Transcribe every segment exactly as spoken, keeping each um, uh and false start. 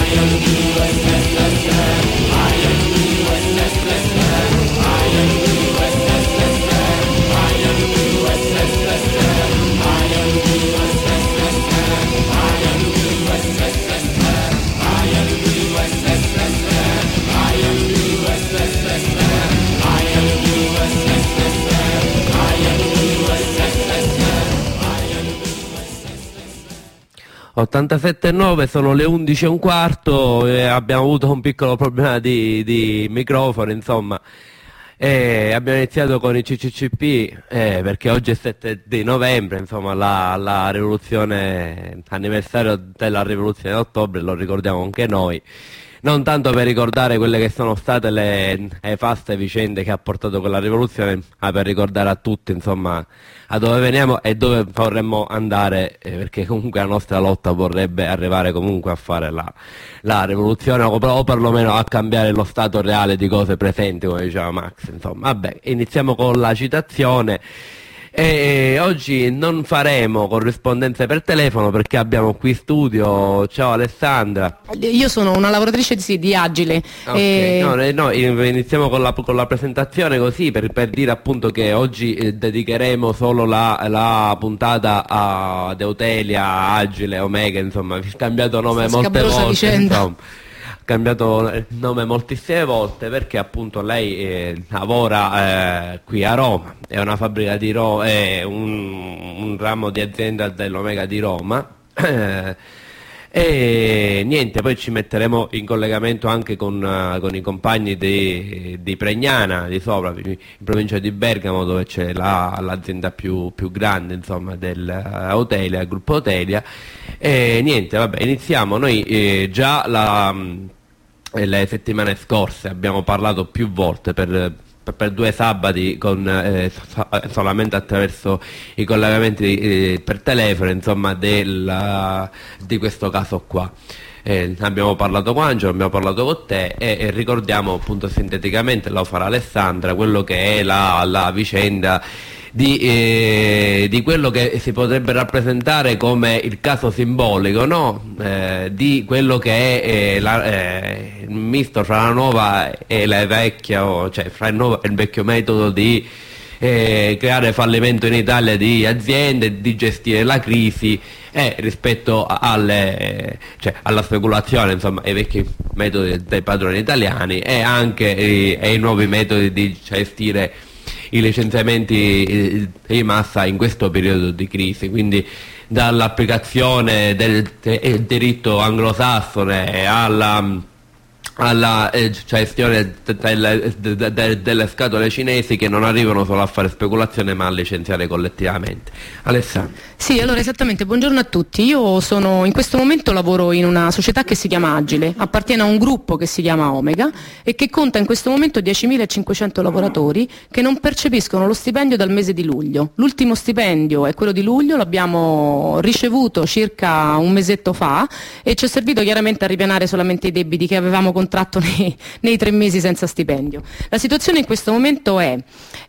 ottantasette e nove, sono le undici e un quarto, e abbiamo avuto un piccolo problema di, di microfono, insomma. E abbiamo iniziato con i C C C P eh, perché oggi è sette di novembre, insomma, la, la rivoluzione, anniversario della rivoluzione d'ottobre, lo ricordiamo anche noi. Non tanto per ricordare quelle che sono state le nefaste vicende che ha portato quella rivoluzione, ma per ricordare a tutti, insomma, a dove veniamo e dove vorremmo andare, eh, perché comunque la nostra lotta vorrebbe arrivare comunque a fare la, la rivoluzione, o, o perlomeno a cambiare lo stato reale di cose presenti, come diceva Max. Insomma, vabbè, iniziamo con la citazione. E oggi non faremo corrispondenze per telefono perché abbiamo qui in studio, ciao Alessandra. Io sono una lavoratrice di, di Agile. Okay. E... No, no, iniziamo con la, con la presentazione così per, per dire appunto che oggi eh, dedicheremo solo la, la puntata a Deutelia, Agile, Omega, insomma, vi ho cambiato nome molte volte, insomma. Cambiato nome moltissime volte perché appunto lei eh, lavora eh, qui a Roma, è una fabbrica di Roma, è un, un ramo di azienda dell'Omega di Roma eh, e niente, poi ci metteremo in collegamento anche con, uh, con i compagni di, di Pregnana, di sopra, in provincia di Bergamo, dove c'è la, l'azienda più, più grande, insomma, del uh, Eutelia, il gruppo Eutelia. E niente, vabbè, iniziamo. Noi eh, già la... le settimane scorse abbiamo parlato più volte per, per, per due sabati con, eh, solamente attraverso i collegamenti eh, per telefono, insomma, del, di questo caso qua. Eh, abbiamo parlato con Angelo, abbiamo parlato con te e, e ricordiamo appunto sinteticamente, lo farà Alessandra, quello che è la, la vicenda Di, eh, di quello che si potrebbe rappresentare come il caso simbolico, no? Eh, di quello che è eh, la, eh, il misto fra la nuova e la vecchia, o, cioè fra il nuovo e il vecchio metodo di eh, creare fallimento in Italia di aziende, di gestire la crisi e rispetto alle, cioè, alla speculazione, insomma, ai vecchi metodi dei padroni italiani e anche eh, ai nuovi metodi di gestire i licenziamenti di massa in questo periodo di crisi, quindi dall'applicazione del, del diritto anglosassone alla, alla eh, gestione delle, delle, delle scatole cinesi che non arrivano solo a fare speculazione ma a licenziare collettivamente. Alessandro. Sì, allora esattamente, buongiorno a tutti. Io sono in questo momento lavoro in una società che si chiama Agile, appartiene a un gruppo che si chiama Omega e che conta in questo momento diecimilacinquecento lavoratori che non percepiscono lo stipendio dal mese di luglio. L'ultimo stipendio è quello di luglio, l'abbiamo ricevuto circa un mesetto fa e ci è servito chiaramente a ripianare solamente i debiti che avevamo contratto nei, nei tre mesi senza stipendio. La situazione in questo momento è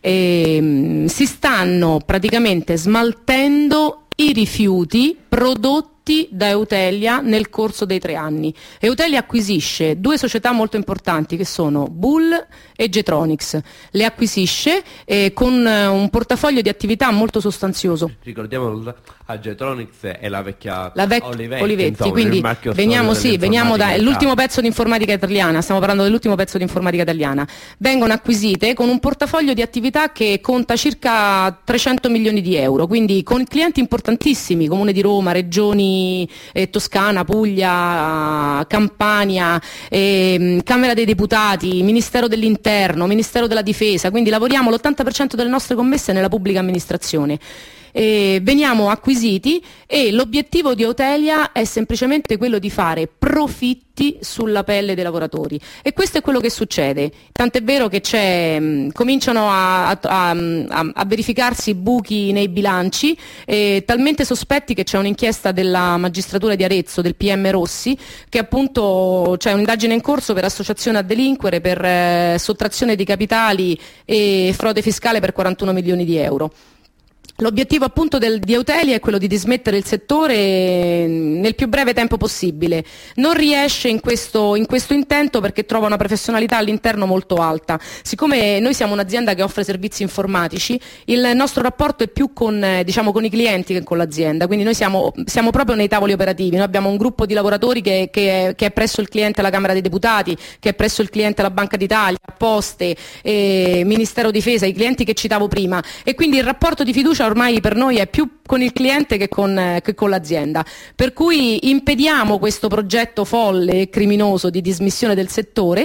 ehm, si stanno praticamente smaltendo i rifiuti prodotti da Eutelia nel corso dei tre anni. Eutelia acquisisce due società molto importanti che sono Bull e Getronics, le acquisisce eh, con un portafoglio di attività molto sostanzioso. Ricordiamo a Getronics è la vecchia la vec- Olivetti, Olivetti, insomma, quindi veniamo, sì, veniamo dall'ultimo pezzo di informatica italiana, stiamo parlando dell'ultimo pezzo di informatica italiana. Vengono acquisite con un portafoglio di attività che conta circa trecento milioni di euro, quindi con clienti importantissimi, Comune di Roma, regioni eh, Toscana, Puglia, Campania, eh, Camera dei Deputati, Ministero dell'Interno, Ministero della Difesa, quindi lavoriamo l'ottanta per cento delle nostre commesse nella pubblica amministrazione. Eh, veniamo acquisiti e l'obiettivo di Eutelia è semplicemente quello di fare profitti sulla pelle dei lavoratori e questo è quello che succede, tant'è vero che c'è, mh, cominciano a, a, a, a verificarsi buchi nei bilanci eh, talmente sospetti che c'è un'inchiesta della magistratura di Arezzo, del P M Rossi, che appunto c'è un'indagine in corso per associazione a delinquere, per eh, sottrazione di capitali e frode fiscale per quarantuno milioni di euro. L'obiettivo appunto del, di Eutelia è quello di dismettere il settore nel più breve tempo possibile. Non riesce in questo, in questo intento perché trova una professionalità all'interno molto alta. Siccome noi siamo un'azienda che offre servizi informatici, il nostro rapporto è più con, eh, diciamo, con i clienti che con l'azienda, quindi noi siamo, siamo proprio nei tavoli operativi. Noi abbiamo un gruppo di lavoratori che, che, è, che è presso il cliente alla Camera dei Deputati, che è presso il cliente alla Banca d'Italia, Poste, eh, Ministero Difesa, i clienti che citavo prima, e quindi il rapporto di fiducia ormai per noi è più con il cliente che con, che con l'azienda, per cui impediamo questo progetto folle e criminoso di dismissione del settore.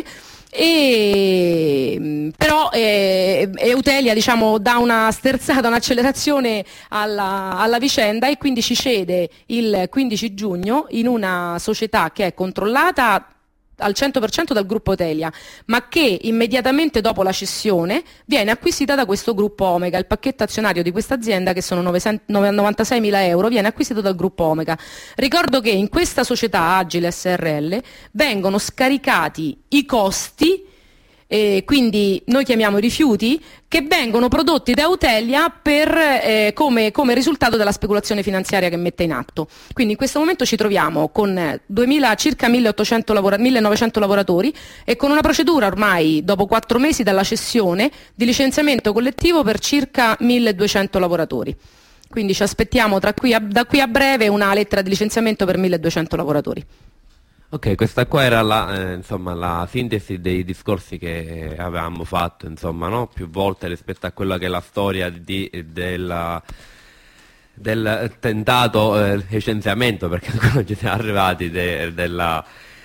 E, però eh, Eutelia, diciamo, dà una sterzata, un'accelerazione alla, alla vicenda, e quindi ci cede il quindici giugno in una società che è controllata al cento per cento dal gruppo Eutelia, ma che immediatamente dopo la cessione viene acquisita da questo gruppo Omega. Il pacchetto azionario di questa azienda, che sono novantaseimila euro, viene acquisito dal gruppo Omega. Ricordo che in questa società Agile S R L vengono scaricati i costi, eh, quindi noi chiamiamo i rifiuti, che vengono prodotti da Eutelia per, eh, come, come risultato della speculazione finanziaria che mette in atto. Quindi in questo momento ci troviamo con duemila, circa milleottocento lavora, millenovecento lavoratori, e con una procedura ormai dopo quattro mesi dalla cessione di licenziamento collettivo per circa milleduecento lavoratori. Quindi ci aspettiamo tra qui a, da qui a breve una lettera di licenziamento per milleduecento lavoratori. Ok, questa qua era la, eh, insomma, la sintesi dei discorsi che avevamo fatto, insomma, no? Più volte rispetto a quella che è la storia di, della, del tentato eh, licenziamento, perché ci siamo arrivati, de, della,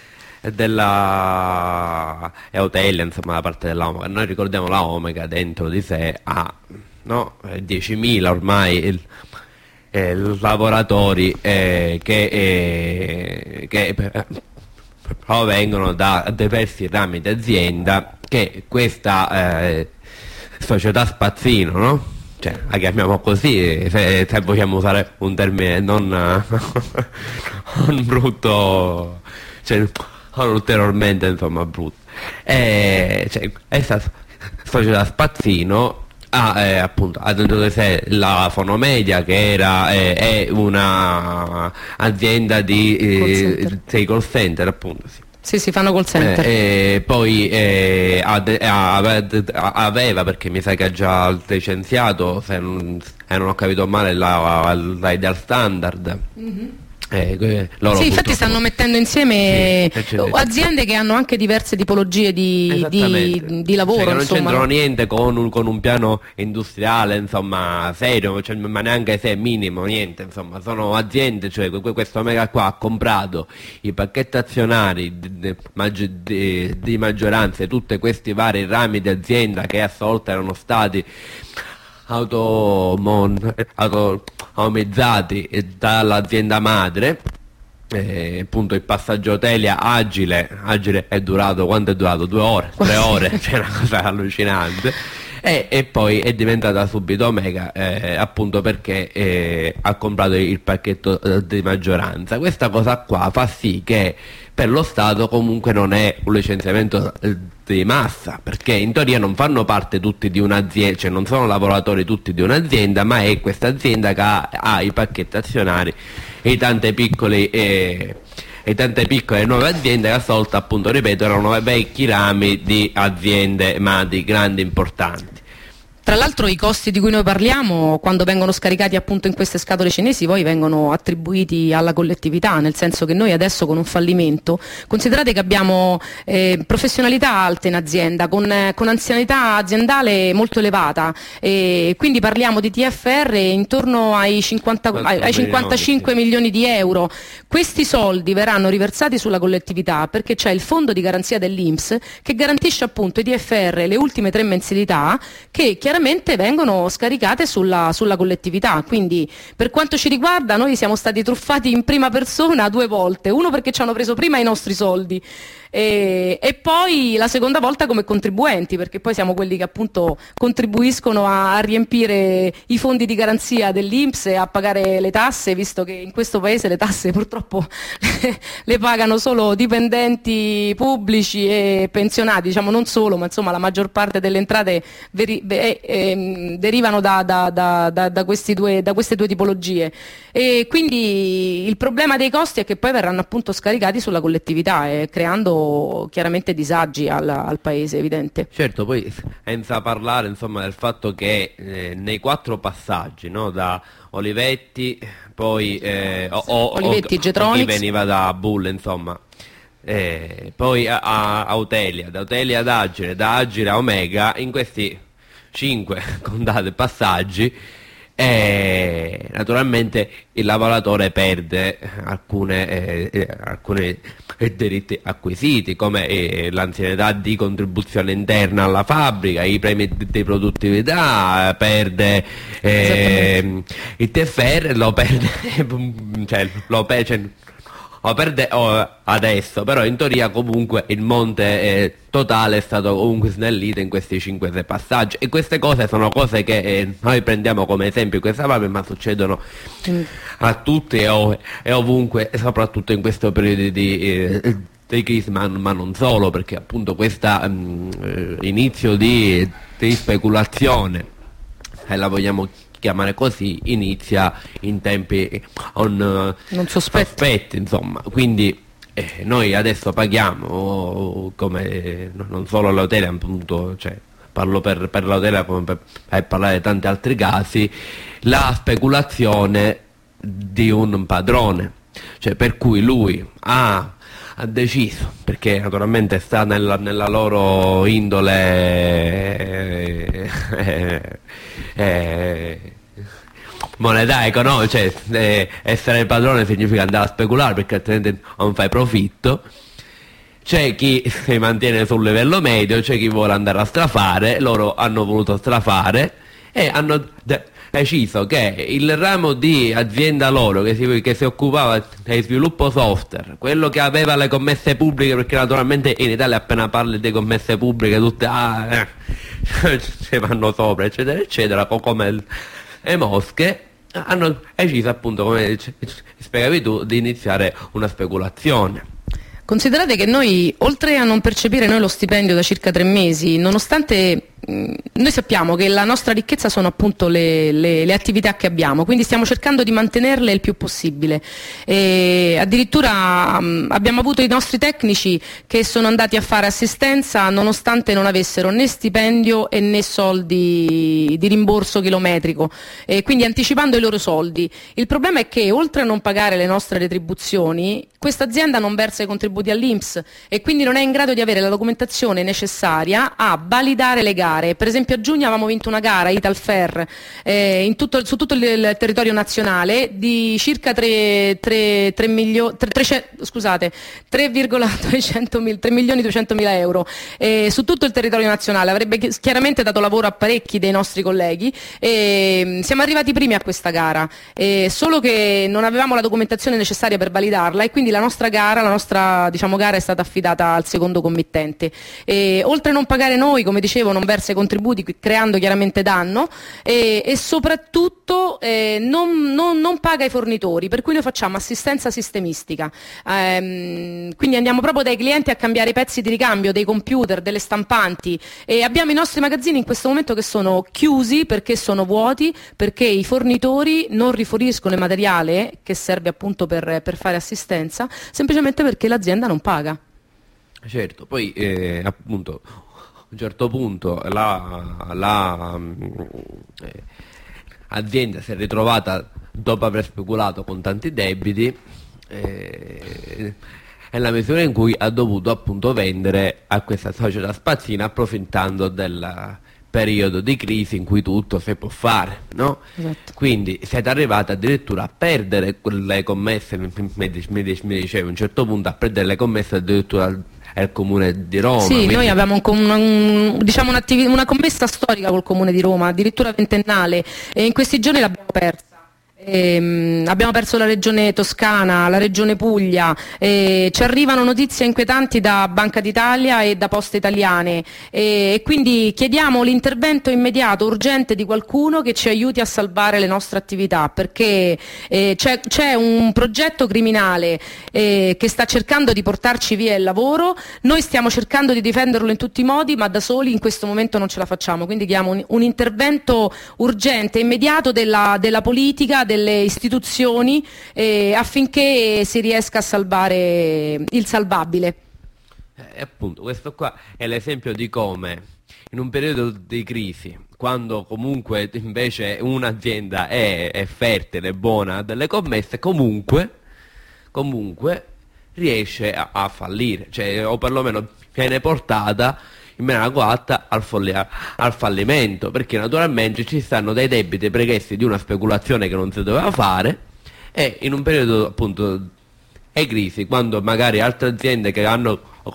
della Eutelia, insomma, da parte della Omega. Noi ricordiamo la Omega dentro di sé ha, no, diecimila ormai il, eh, lavoratori eh, che, eh, che eh, provengono da diversi rami d'azienda che questa eh, società spazzino, no? Cioè, la chiamiamo così, se, se vogliamo usare un termine non, non brutto, cioè non ulteriormente, insomma, brutto. E, cioè, questa società spazzino ha eh, appunto ha dentro di sé la Fonomedia, che era eh, è una azienda di eh, call center. call center, appunto, sì. Sì, si fanno call center. Eh, eh, poi eh, aveva, perché mi sa che ha già licenziato, se non, se non ho capito male, la, la Ideal Standard. Mm-hmm. Eh, loro sì, infatti stanno mettendo insieme sì, aziende che hanno anche diverse tipologie di, di, di lavoro, cioè, che non insomma, c'entrano niente con un, con un piano industriale, insomma, serio, cioè, ma neanche se minimo, niente, insomma, sono aziende, cioè questo Omega qua ha comprato i pacchetti azionari di, di, di, di maggioranza, tutti questi vari rami di azienda che a sua volta erano stati autonomizzati dall'azienda madre. Eh, appunto il passaggio Eutelia Agile Agile è durato, quanto è durato? Due ore, tre ore, c'è una cosa allucinante. E, e poi è diventata subito Omega, eh, appunto perché eh, ha comprato il pacchetto eh, di maggioranza. Questa cosa qua fa sì che per lo Stato comunque non è un licenziamento eh, di massa, perché in teoria non fanno parte tutti di un'azienda, cioè non sono lavoratori tutti di un'azienda, ma è questa azienda che ha, ha i pacchetti azionari e tante piccole eh, e tante piccole nuove aziende che a sua volta, appunto, ripeto, erano vecchi rami di aziende madri grandi, importanti. Tra l'altro i costi di cui noi parliamo, quando vengono scaricati appunto in queste scatole cinesi, poi vengono attribuiti alla collettività, nel senso che noi adesso con un fallimento, considerate che abbiamo eh, professionalità alte in azienda, con, eh, con anzianità aziendale molto elevata, e quindi parliamo di T F R intorno ai, cinquanta, ai, ai cinquantacinque milioni di euro. Questi soldi verranno riversati sulla collettività perché c'è il fondo di garanzia dell'I N P S che garantisce appunto i T F R le ultime tre mensilità, che chiaramente vengono scaricate sulla, sulla collettività. Quindi per quanto ci riguarda noi siamo stati truffati in prima persona due volte, uno perché ci hanno preso prima i nostri soldi e, e poi la seconda volta come contribuenti, perché poi siamo quelli che appunto contribuiscono a, a riempire i fondi di garanzia dell'I N P S e a pagare le tasse, visto che in questo paese le tasse purtroppo le, le pagano solo dipendenti pubblici e pensionati, diciamo non solo, ma insomma la maggior parte delle entrate veri, è ehm, derivano da, da, da, da, da, questi due, da queste due tipologie. E quindi il problema dei costi è che poi verranno appunto scaricati sulla collettività, eh, creando chiaramente disagi al, al paese, evidente. Certo, poi senza parlare insomma del fatto che eh, nei quattro passaggi, no, da Olivetti, poi eh, o, o, Olivetti, o, Getronics, o chi veniva da Bull, insomma, eh, poi a, a Autelia, da Autelia ad Agile, da Agile a Omega, in questi cinque contate passaggi, e naturalmente il lavoratore perde alcune, eh, eh, alcuni diritti acquisiti, come eh, l'anzianità di contribuzione interna alla fabbrica, i premi di, di produttività, perde eh, il T F R, lo perde, cioè, lo perde cioè, lo perde oh, adesso, però in teoria comunque il monte eh, totale è stato comunque snellito in questi cinque sei passaggi, e queste cose sono cose che eh, noi prendiamo come esempio in questa fase, ma succedono mm. a tutti e, ov- e ovunque, e soprattutto in questo periodo di, eh, di crisi, ma, ma non solo, perché appunto questo um, inizio di, di speculazione, se la vogliamo chiamare così, inizia in tempi on, non sospetti. sospetti, insomma, quindi eh, noi adesso paghiamo come non solo l'hotel, appunto, cioè, parlo per, per l'hotel come per, per parlare di tanti altri casi, la speculazione di un padrone, cioè per cui lui ha ha deciso, perché naturalmente sta nella, nella loro indole eh, eh, eh, monetaria, economica, cioè eh, essere il padrone significa andare a speculare, perché altrimenti non fai profitto. C'è chi si mantiene sul livello medio, c'è chi vuole andare a strafare, loro hanno voluto strafare e hanno de- deciso che il ramo di azienda loro che si, che si occupava di sviluppo software, quello che aveva le commesse pubbliche, perché naturalmente in Italia appena parli di commesse pubbliche tutte ah, eh, ci vanno sopra eccetera eccetera, come le mosche, hanno deciso appunto, come spiegavi tu, di iniziare una speculazione. Considerate che noi, oltre a non percepire noi lo stipendio da circa tre mesi, nonostante mh, noi sappiamo che la nostra ricchezza sono appunto le, le, le attività che abbiamo, quindi stiamo cercando di mantenerle il più possibile. E addirittura mh, abbiamo avuto i nostri tecnici che sono andati a fare assistenza nonostante non avessero né stipendio e né soldi di rimborso chilometrico, e quindi anticipando i loro soldi. Il problema è che oltre a non pagare le nostre retribuzioni, questa azienda non versa i contributi all'I N P S e quindi non è in grado di avere la documentazione necessaria a validare le gare. Per esempio a giugno avevamo vinto una gara Italfer eh, in tutto, su tutto il, il territorio nazionale di circa tre milioni duecentomila euro eh, su tutto il territorio nazionale. Avrebbe chiaramente dato lavoro a parecchi dei nostri colleghi e siamo arrivati primi a questa gara, eh, solo che non avevamo la documentazione necessaria per validarla e quindi la nostra gara, la nostra diciamo gara è stata affidata al secondo committente. E, oltre a non pagare noi, come dicevo, non versa i contributi, creando chiaramente danno, e, e soprattutto eh, non, non, non paga i fornitori, per cui noi facciamo assistenza sistemistica, ehm, quindi andiamo proprio dai clienti a cambiare i pezzi di ricambio dei computer, delle stampanti, e abbiamo i nostri magazzini in questo momento che sono chiusi perché sono vuoti, perché i fornitori non riforniscono il materiale che serve appunto per, per fare assistenza, semplicemente perché l'azienda non paga. Certo, poi eh, appunto a un certo punto la, la eh, azienda si è ritrovata, dopo aver speculato con tanti debiti, eh, nella misura in cui ha dovuto appunto vendere a questa società spazzina, approfittando del periodo di crisi in cui tutto si può fare, no? Esatto. Quindi siete arrivati addirittura a perdere le commesse, mi, mi, mi, mi dicevo a un certo punto, a perdere le commesse addirittura al, al comune di Roma. Sì, quindi... noi avevamo un, un, un, diciamo una commessa storica col comune di Roma, addirittura ventennale, e in questi giorni l'abbiamo persa. Ehm, abbiamo perso la regione Toscana, la regione Puglia, eh, ci arrivano notizie inquietanti da Banca d'Italia e da Poste Italiane eh, e quindi chiediamo l'intervento immediato, urgente di qualcuno che ci aiuti a salvare le nostre attività, perché eh, c'è, c'è un progetto criminale eh, che sta cercando di portarci via il lavoro, noi stiamo cercando di difenderlo in tutti i modi, ma da soli in questo momento non ce la facciamo, quindi chiediamo un, un intervento urgente, immediato della, della politica, delle istituzioni eh, affinché si riesca a salvare il salvabile. E appunto questo qua è l'esempio di come in un periodo di crisi, quando comunque invece un'azienda è, è fertile, è buona, ha delle commesse, comunque, comunque riesce a, a fallire, cioè, o perlomeno viene portata in maniera coatta al, al fallimento, perché naturalmente ci stanno dei debiti pregressi di una speculazione che non si doveva fare, e in un periodo appunto di crisi, quando magari altre aziende che hanno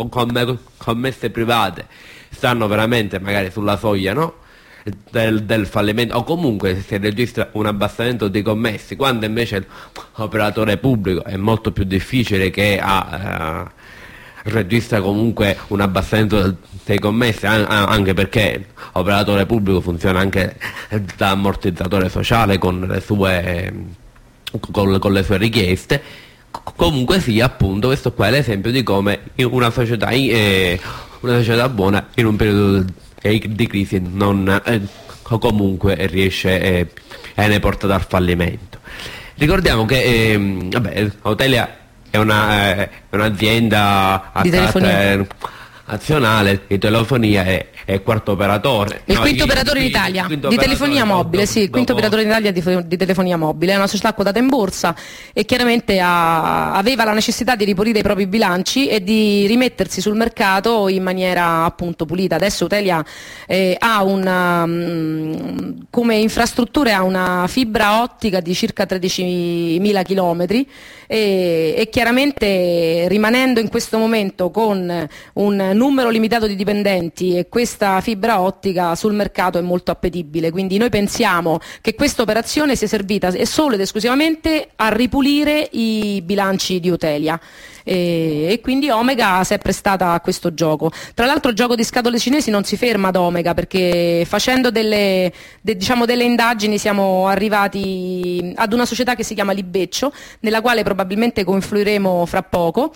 commesse private stanno veramente magari sulla soglia, no? Del, del fallimento, o comunque si registra un abbassamento dei commessi, quando invece l'operatore pubblico è molto più difficile che ha... Uh, registra comunque un abbassamento dei commessi, anche perché l'operatore pubblico funziona anche da ammortizzatore sociale con le sue, con, con le sue richieste. Comunque sia, appunto, questo qua è l'esempio di come una società, eh, una società buona in un periodo di crisi non eh, comunque riesce eh, e ne porta dal fallimento. Ricordiamo che eh, vabbè, Eutelia è una, è un'azienda a di carattere nazionale di telefonia e, e quarto operatore. Il no, quinto il, operatore in Italia di telefonia mobile, dopo, sì, il quinto operatore in Italia di, di telefonia mobile. È una società quotata in borsa e chiaramente ha, aveva la necessità di ripulire i propri bilanci e di rimettersi sul mercato in maniera appunto pulita. Adesso Eutelia eh, ha una mh, come infrastrutture ha una fibra ottica di circa tredicimila chilometri e, e chiaramente rimanendo in questo momento con un numero limitato di dipendenti e questa fibra ottica sul mercato è molto appetibile, quindi noi pensiamo che questa operazione sia servita solo ed esclusivamente a ripulire i bilanci di Eutelia. E, e quindi Omega si è prestata a questo gioco. Tra l'altro il gioco di scatole cinesi non si ferma ad Omega, perché facendo delle, de, diciamo delle indagini siamo arrivati ad una società che si chiama Libeccio, nella quale probabilmente confluiremo fra poco,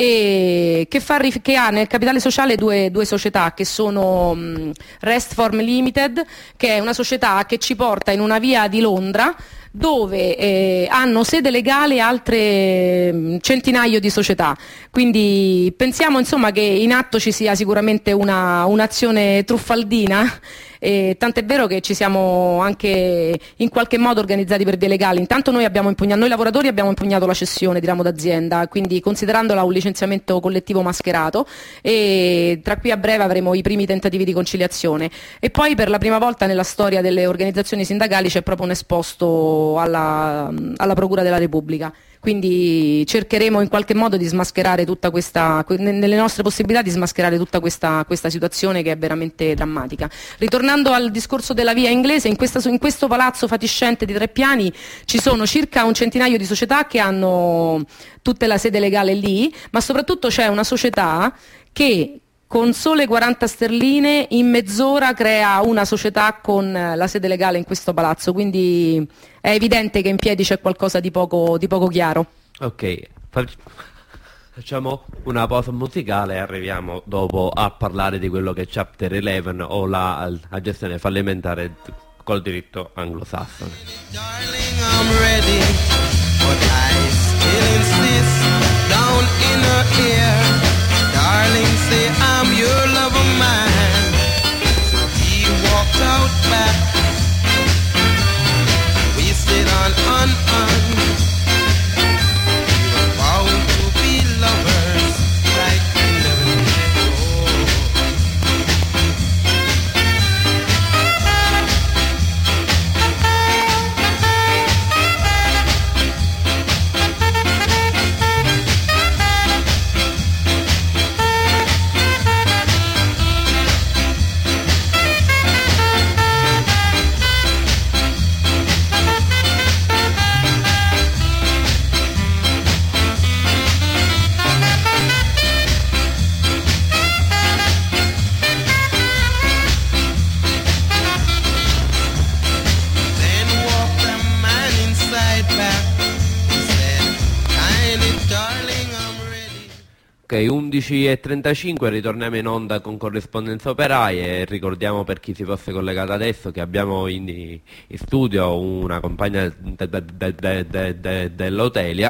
e che, fa, che ha nel capitale sociale due, due società che sono um, Restform Limited, che è una società che ci porta in una via di Londra dove eh, hanno sede legale altre centinaio di società, quindi pensiamo insomma che in atto ci sia sicuramente una, un'azione truffaldina, e tant'è vero che ci siamo anche in qualche modo organizzati per vie legali. Intanto noi abbiamo impugnato, noi lavoratori abbiamo impugnato la cessione di ramo d'azienda, quindi considerandola un licenziamento collettivo mascherato, e tra qui a breve avremo i primi tentativi di conciliazione. E poi per la prima volta nella storia delle organizzazioni sindacali c'è proprio un esposto alla, alla Procura della Repubblica. Quindi cercheremo in qualche modo di smascherare tutta questa, nelle nostre possibilità di smascherare tutta questa, questa situazione che è veramente drammatica. Ritornando al discorso della via inglese, in, questa, in questo palazzo fatiscente di tre piani ci sono circa un centinaio di società che hanno tutta la sede legale lì, ma soprattutto c'è una società che con sole quaranta sterline in mezz'ora crea una società con la sede legale in questo palazzo, quindi è evidente che in piedi c'è qualcosa di poco, di poco chiaro. Ok, facciamo una pausa musicale e arriviamo dopo a parlare di quello che è Chapter undici o la, la gestione fallimentare col diritto anglosassone. Darling, I'm ready, but I still insist down in her ear. Darling, say I'm your lover man. So he walked out back. We stayed on, on, on. We were bound to be lovers like we never before. Ok, undici e trentacinque, ritorniamo in onda con Corrispondenza Operai e ricordiamo, per chi si fosse collegato adesso, che abbiamo in, in studio una compagna de, de, de, de, de, dell'Otelia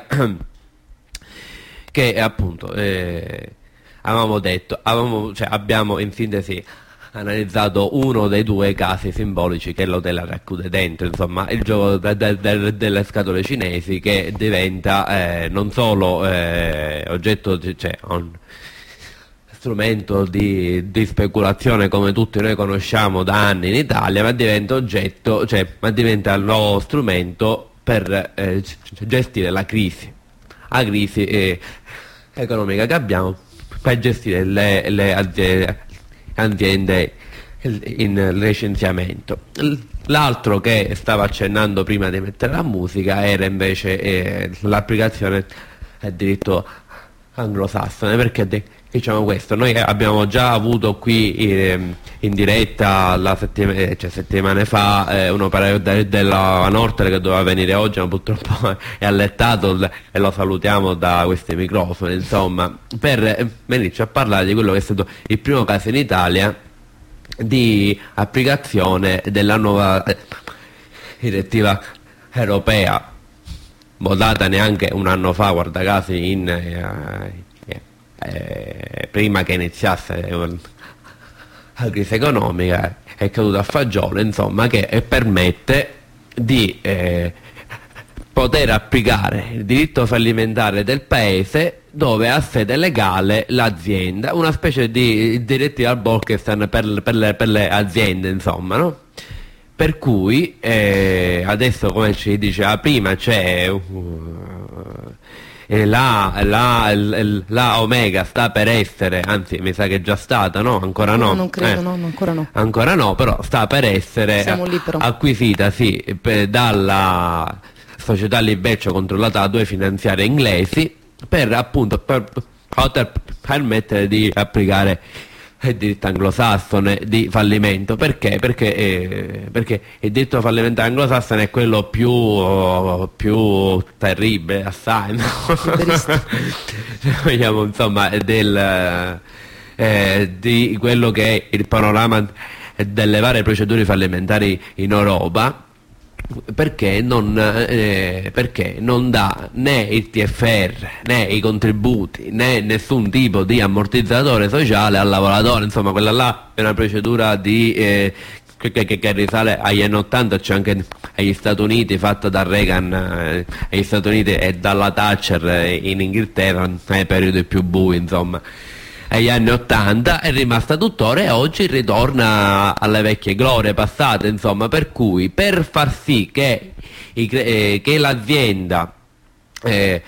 che appunto eh, avevamo detto, avevamo, cioè, abbiamo in sintesi analizzato uno dei due casi simbolici che l'Otelia racchiude dentro, insomma, il gioco de, de, de, delle scatole cinesi, che diventa eh, non solo eh, oggetto, cioè un strumento di, di speculazione come tutti noi conosciamo da anni in Italia, ma diventa oggetto, cioè, ma diventa il nuovo strumento per eh, gestire la crisi, la crisi eh, economica che abbiamo, per gestire le, le aziende aziende in licenziamento. L'altro che stava accennando prima di mettere la musica era invece eh, l'applicazione del diritto anglosassone. Perché de- diciamo questo? Noi abbiamo già avuto qui eh, in diretta la settima- cioè settimane fa eh, un operaio de- della Nortel che doveva venire oggi, ma purtroppo è allettato e lo salutiamo da questi microfoni, insomma, per venirci a parlare di quello che è stato il primo caso in Italia di applicazione della nuova eh, direttiva europea, votata neanche un anno fa, guarda caso, in eh, Eh, prima che iniziasse eh, la crisi economica, è caduta a fagiolo, insomma, che eh, permette di eh, poter applicare il diritto fallimentare del paese dove ha sede legale l'azienda, una specie di direttiva al Bolkestein per, per, le, per le aziende, insomma, no? Per cui eh, adesso, come ci diceva prima, c'è uh, La, la, la, la Omega sta per essere, anzi mi sa che è già stata, no? Ancora no? No, non credo, eh, no, ancora no. Ancora no, però sta per essere lì, però. acquisita, sì, per, dalla società Libeccio, controllata da due finanziarie inglesi, per appunto per poter permettere di applicare il diritto anglosassone di fallimento. Perché? Perché, eh, perché il diritto fallimentare anglosassone è quello più, oh, più terribile, assai, no? Vogliamo, insomma, del, eh, di quello che è il panorama delle varie procedure fallimentari in Europa. Perché non, eh, perché non dà né il T F R né i contributi né nessun tipo di ammortizzatore sociale al lavoratore. Insomma, quella là è una procedura di, eh, che, che, che risale agli anni ottanta, cioè anche agli Stati Uniti, fatta da Reagan eh, agli Stati Uniti e dalla Thatcher eh, in Inghilterra nei periodi più bui, insomma, agli anni ottanta, è rimasta tuttora e oggi ritorna alle vecchie glorie passate, insomma, per cui per far sì che, i, eh, che l'azienda, eh,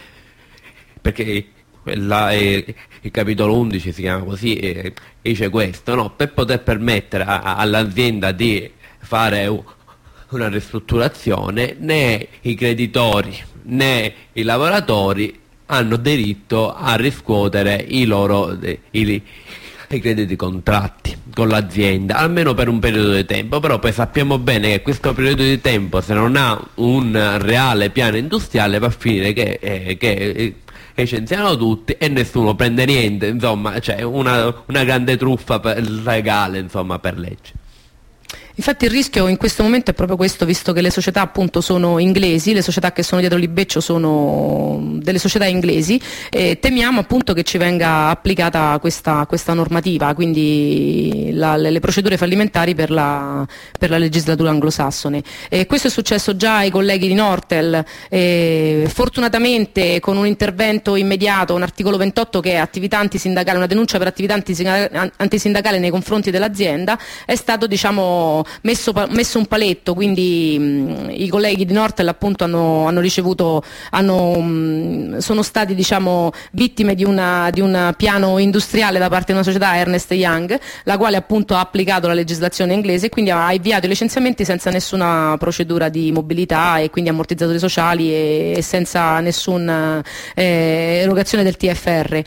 perché la, eh, il capitolo undici si chiama così, eh, dice questo, no? Per poter permettere a, a, all'azienda di fare u, una ristrutturazione, né i creditori né i lavoratori hanno diritto a riscuotere i loro i, i, i crediti contratti con l'azienda, almeno per un periodo di tempo. Però poi sappiamo bene che questo periodo di tempo, se non ha un reale piano industriale, va a finire che, eh, che eh, licenziano tutti e nessuno prende niente, insomma, c'è una, una grande truffa per, legale, insomma, per legge. Infatti il rischio in questo momento è proprio questo, visto che le società appunto sono inglesi, le società che sono dietro Libeccio sono delle società inglesi, e temiamo appunto che ci venga applicata questa, questa normativa, quindi la, le, le procedure fallimentari per la, per la legislatura anglosassone. E questo è successo già ai colleghi di Nortel, e fortunatamente con un intervento immediato, un articolo ventotto che è attività antisindacale, una denuncia per attività antisindacale nei confronti dell'azienda, è stato, diciamo, Messo, messo un paletto, quindi mh, i colleghi di Nortel appunto hanno, hanno ricevuto, hanno, mh, sono stati, diciamo, vittime di, una, di un piano industriale da parte di una società, Ernst Young, la quale appunto ha applicato la legislazione inglese e quindi ha avviato i licenziamenti senza nessuna procedura di mobilità e quindi ammortizzatori sociali e, e senza nessuna eh, erogazione del T F R.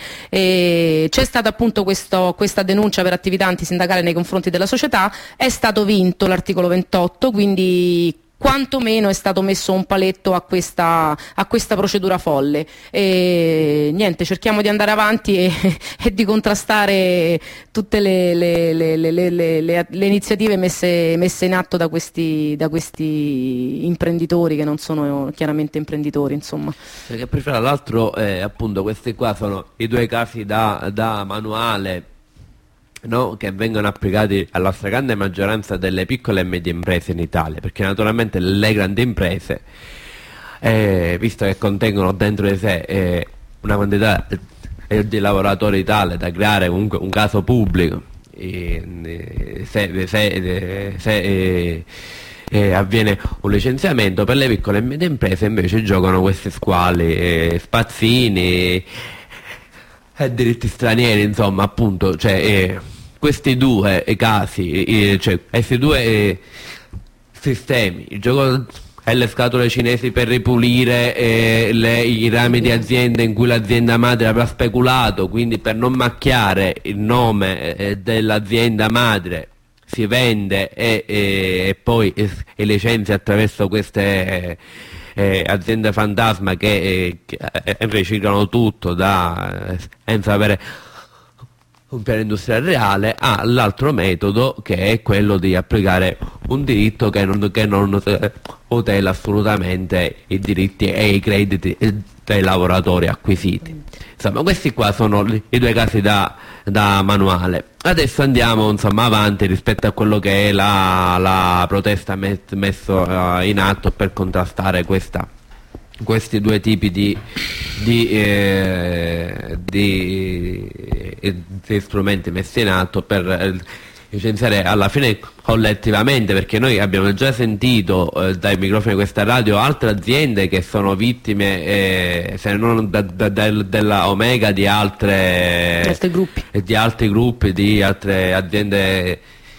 E c'è stata appunto questo, questa denuncia per attività antisindacale nei confronti della società, è stato vinto l'articolo ventotto, quindi quantomeno è stato messo un paletto a questa, a questa procedura folle. E niente, cerchiamo di andare avanti e, e di contrastare tutte le, le, le, le, le, le, le iniziative messe, messe in atto da questi, da questi imprenditori che non sono chiaramente imprenditori, insomma. Perché poi fra l'altro eh, appunto questi qua sono i due casi da, da manuale, no? Che vengono applicati alla stragrande maggioranza delle piccole e medie imprese in Italia, perché naturalmente le grandi imprese, eh, visto che contengono dentro di sé eh, una quantità di lavoratori tale da creare comunque un caso pubblico, eh, se, se, se eh, eh, avviene un licenziamento, per le piccole e medie imprese invece giocano questi squali, eh, spazzini e diritti stranieri, insomma, appunto, cioè eh, questi due eh, casi, eh, cioè questi due eh, sistemi, il gioco e le scatole cinesi per ripulire eh, le, i rami di azienda in cui l'azienda madre avrà speculato, quindi per non macchiare il nome eh, dell'azienda madre si vende e, e, e poi e, e licenzia attraverso queste eh, eh, aziende fantasma che, eh, che eh, riciclano tutto da, eh, senza avere un piano industriale reale, ha l'altro metodo che è quello di applicare un diritto che non, che non tutela assolutamente i diritti e i crediti dei lavoratori acquisiti. Insomma, questi qua sono i due casi da, da manuale. Adesso andiamo insomma avanti rispetto a quello che è la, la protesta met, messo uh, in atto per contrastare questa questi due tipi di, di, eh, di, di strumenti messi in atto per eh, licenziare alla fine collettivamente, perché noi abbiamo già sentito eh, dai microfoni di questa radio altre aziende che sono vittime eh, se non da, da, da, della Omega di altre altri gruppi di altri gruppi di altre aziende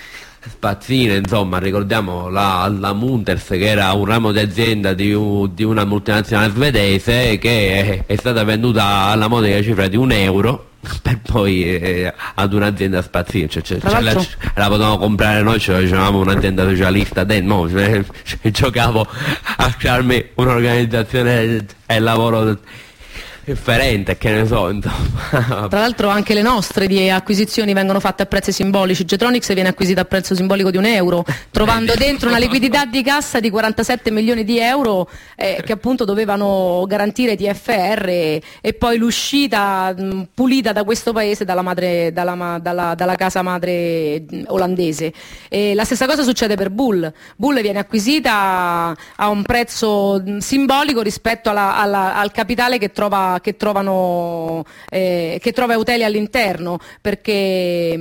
spazzine, insomma. Ricordiamo la, la Munters, che era un ramo di azienda di, un, di una multinazionale svedese che è, è stata venduta alla modica cifra di un euro per poi eh, ad un'azienda spazzina, cioè, cioè, cioè, la, la potevamo comprare noi, ce facevamo un'azienda socialista dentro, no, cioè, cioè, giocavo a crearmi un'organizzazione e lavoro differente, che ne so, insomma. Tra l'altro anche le nostre di acquisizioni vengono fatte a prezzi simbolici. Getronics viene acquisita a prezzo simbolico di un euro, trovando dentro una liquidità di cassa di quarantasette milioni di euro eh, che appunto dovevano garantire T F R e, e poi l'uscita mh, pulita da questo paese dalla, madre, dalla, dalla, dalla casa madre mh, olandese. E la stessa cosa succede per Bull. Bull viene acquisita a un prezzo mh, simbolico rispetto alla, alla, al capitale che trova che trovano eh, che trova Eutelia all'interno, perché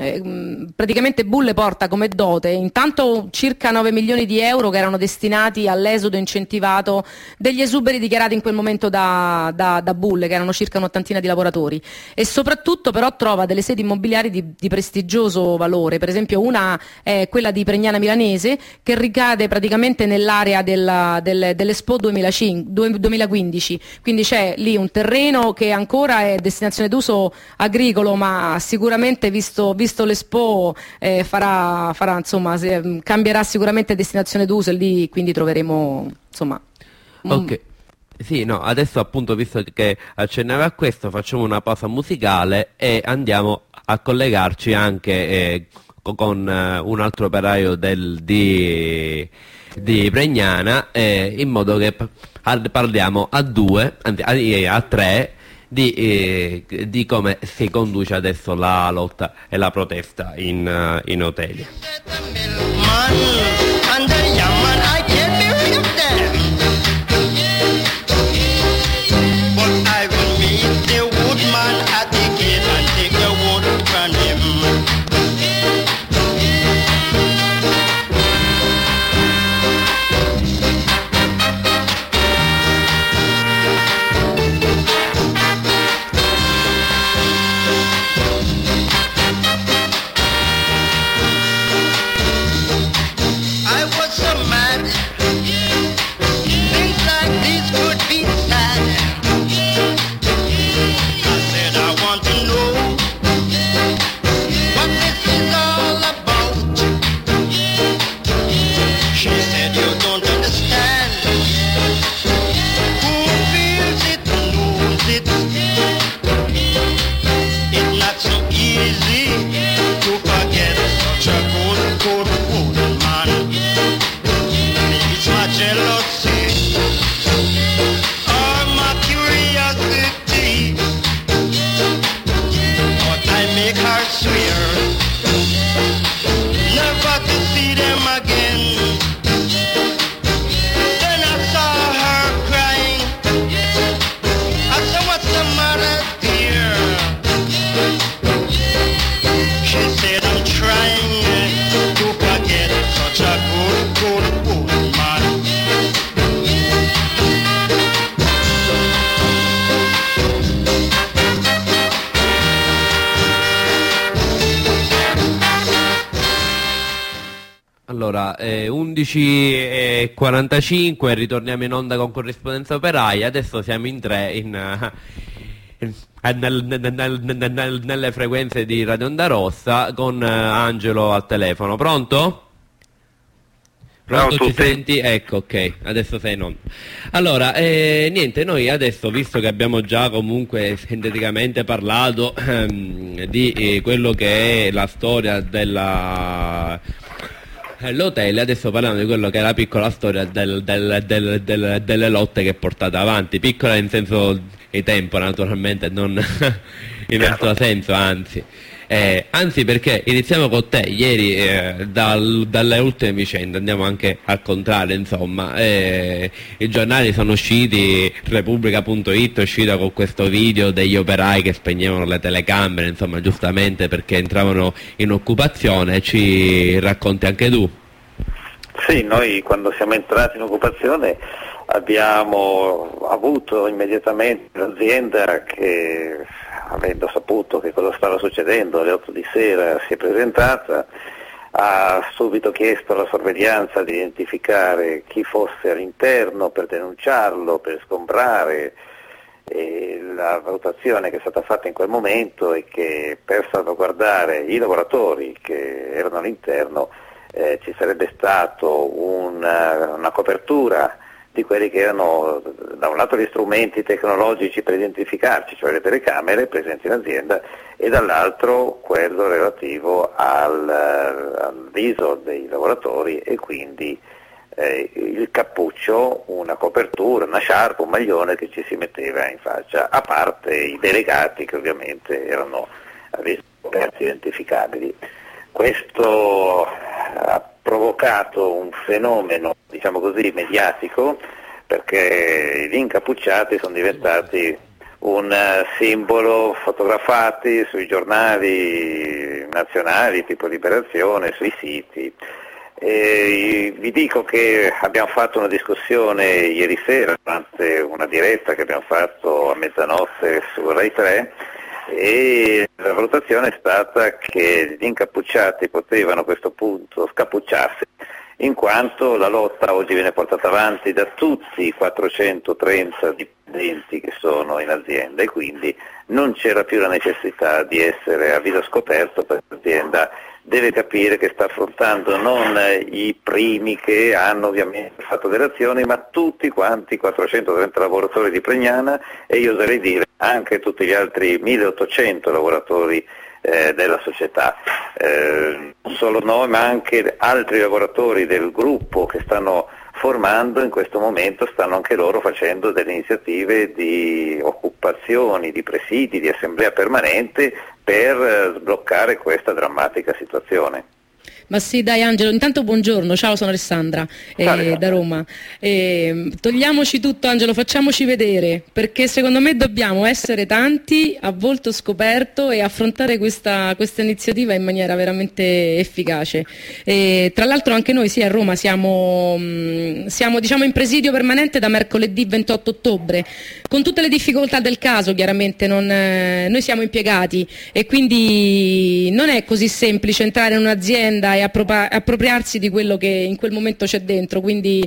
mh, praticamente Bulle porta come dote intanto circa nove milioni di euro che erano destinati all'esodo incentivato degli esuberi dichiarati in quel momento da, da, da Bulle, che erano circa un'ottantina di lavoratori, e soprattutto però trova delle sedi immobiliari di, di prestigioso valore. Per esempio una è quella di Pregnana Milanese, che ricade praticamente nell'area della, del, dell'Expo duemilaquindici, quindi c'è lì un terreno che ancora è destinazione d'uso agricolo, ma sicuramente visto, visto l'Expo eh, farà, farà, insomma, se, cambierà sicuramente destinazione d'uso, e lì quindi troveremo insomma un... Ok. Sì, no, adesso appunto, visto che accennava a questo, facciamo una pausa musicale e andiamo a collegarci anche eh, con eh, un altro operaio del, di, di Pregnana, eh, in modo che parliamo a due, anzi a tre, di, eh, di come si conduce adesso la lotta e la protesta in, in Eutelia. heart's weird. Never to see them again. Then I saw her crying. I said, what's the matter, dear? She said, I'm trying to forget such a good, good woman. Allora, eh, undici e quarantacinque, ritorniamo in onda con Corrispondenza Operaia. Adesso siamo in tre in, uh, in, nel, nel, nel, nel, nelle frequenze di Radio Onda Rossa con uh, Angelo al telefono. Pronto? Pronto, ci senti? Ecco, ok, adesso sei in onda. Allora, eh, niente, noi adesso, visto che abbiamo già comunque sinteticamente parlato ehm, di eh, quello che è la storia della... l'hotel, adesso parliamo di quello che è la piccola storia del, del, del, del, delle lotte che portate avanti, piccola in senso di tempo naturalmente, non in altro senso, anzi. Eh, anzi perché iniziamo con te, ieri eh, dal, dalle ultime vicende, andiamo anche al contrario, insomma, eh, i giornali sono usciti, Repubblica punto it è uscita con questo video degli operai che spegnevano le telecamere, insomma, giustamente perché entravano in occupazione. Ci racconti anche tu? Sì, noi quando siamo entrati in occupazione abbiamo avuto immediatamente l'azienda che, avendo saputo che cosa stava succedendo, alle otto di sera si è presentata, ha subito chiesto alla sorveglianza di identificare chi fosse all'interno per denunciarlo, per sgombrare, e la valutazione che è stata fatta in quel momento è che per salvaguardare i lavoratori che erano all'interno eh, ci sarebbe stato una, una copertura di quelli che erano da un lato gli strumenti tecnologici per identificarci, cioè le telecamere presenti in azienda, e dall'altro quello relativo al, al viso dei lavoratori e quindi eh, il cappuccio, una copertura, una sciarpa, un maglione che ci si metteva in faccia, a parte i delegati che ovviamente erano coperti identificabili. Questo ha provocato un fenomeno, diciamo così, mediatico, perché gli incappucciati sono diventati un simbolo, fotografati sui giornali nazionali tipo Liberazione, sui siti. E vi dico che abbiamo fatto una discussione ieri sera durante una diretta che abbiamo fatto a mezzanotte su Rai tre, e la valutazione è stata che gli incappucciati potevano a questo punto scappucciarsi, in quanto la lotta oggi viene portata avanti da tutti i quattrocentotrenta dipendenti che sono in azienda, e quindi non c'era più la necessità di essere a viso scoperto, perché l'azienda deve capire che sta affrontando non i primi che hanno ovviamente fatto delle azioni, ma tutti quanti, quattrocentotrenta lavoratori di Pregnana, e io oserei dire anche tutti gli altri milleottocento lavoratori eh, della società. Eh, non solo noi, ma anche altri lavoratori del gruppo che stanno formando in questo momento, stanno anche loro facendo delle iniziative di occupazioni, di presidi, di assemblea permanente per sbloccare questa drammatica situazione. Ma sì, dai Angelo, intanto buongiorno, ciao, sono Alessandra eh, da Roma. Eh, togliamoci tutto, Angelo, facciamoci vedere, perché secondo me dobbiamo essere tanti a volto scoperto e affrontare questa, questa iniziativa in maniera veramente efficace. Eh, tra l'altro anche noi sì, a Roma siamo, mh, siamo diciamo in presidio permanente da mercoledì ventotto ottobre, con tutte le difficoltà del caso chiaramente, non, eh, noi siamo impiegati e quindi non è così semplice entrare in un'azienda e appropriarsi di quello che in quel momento c'è dentro, quindi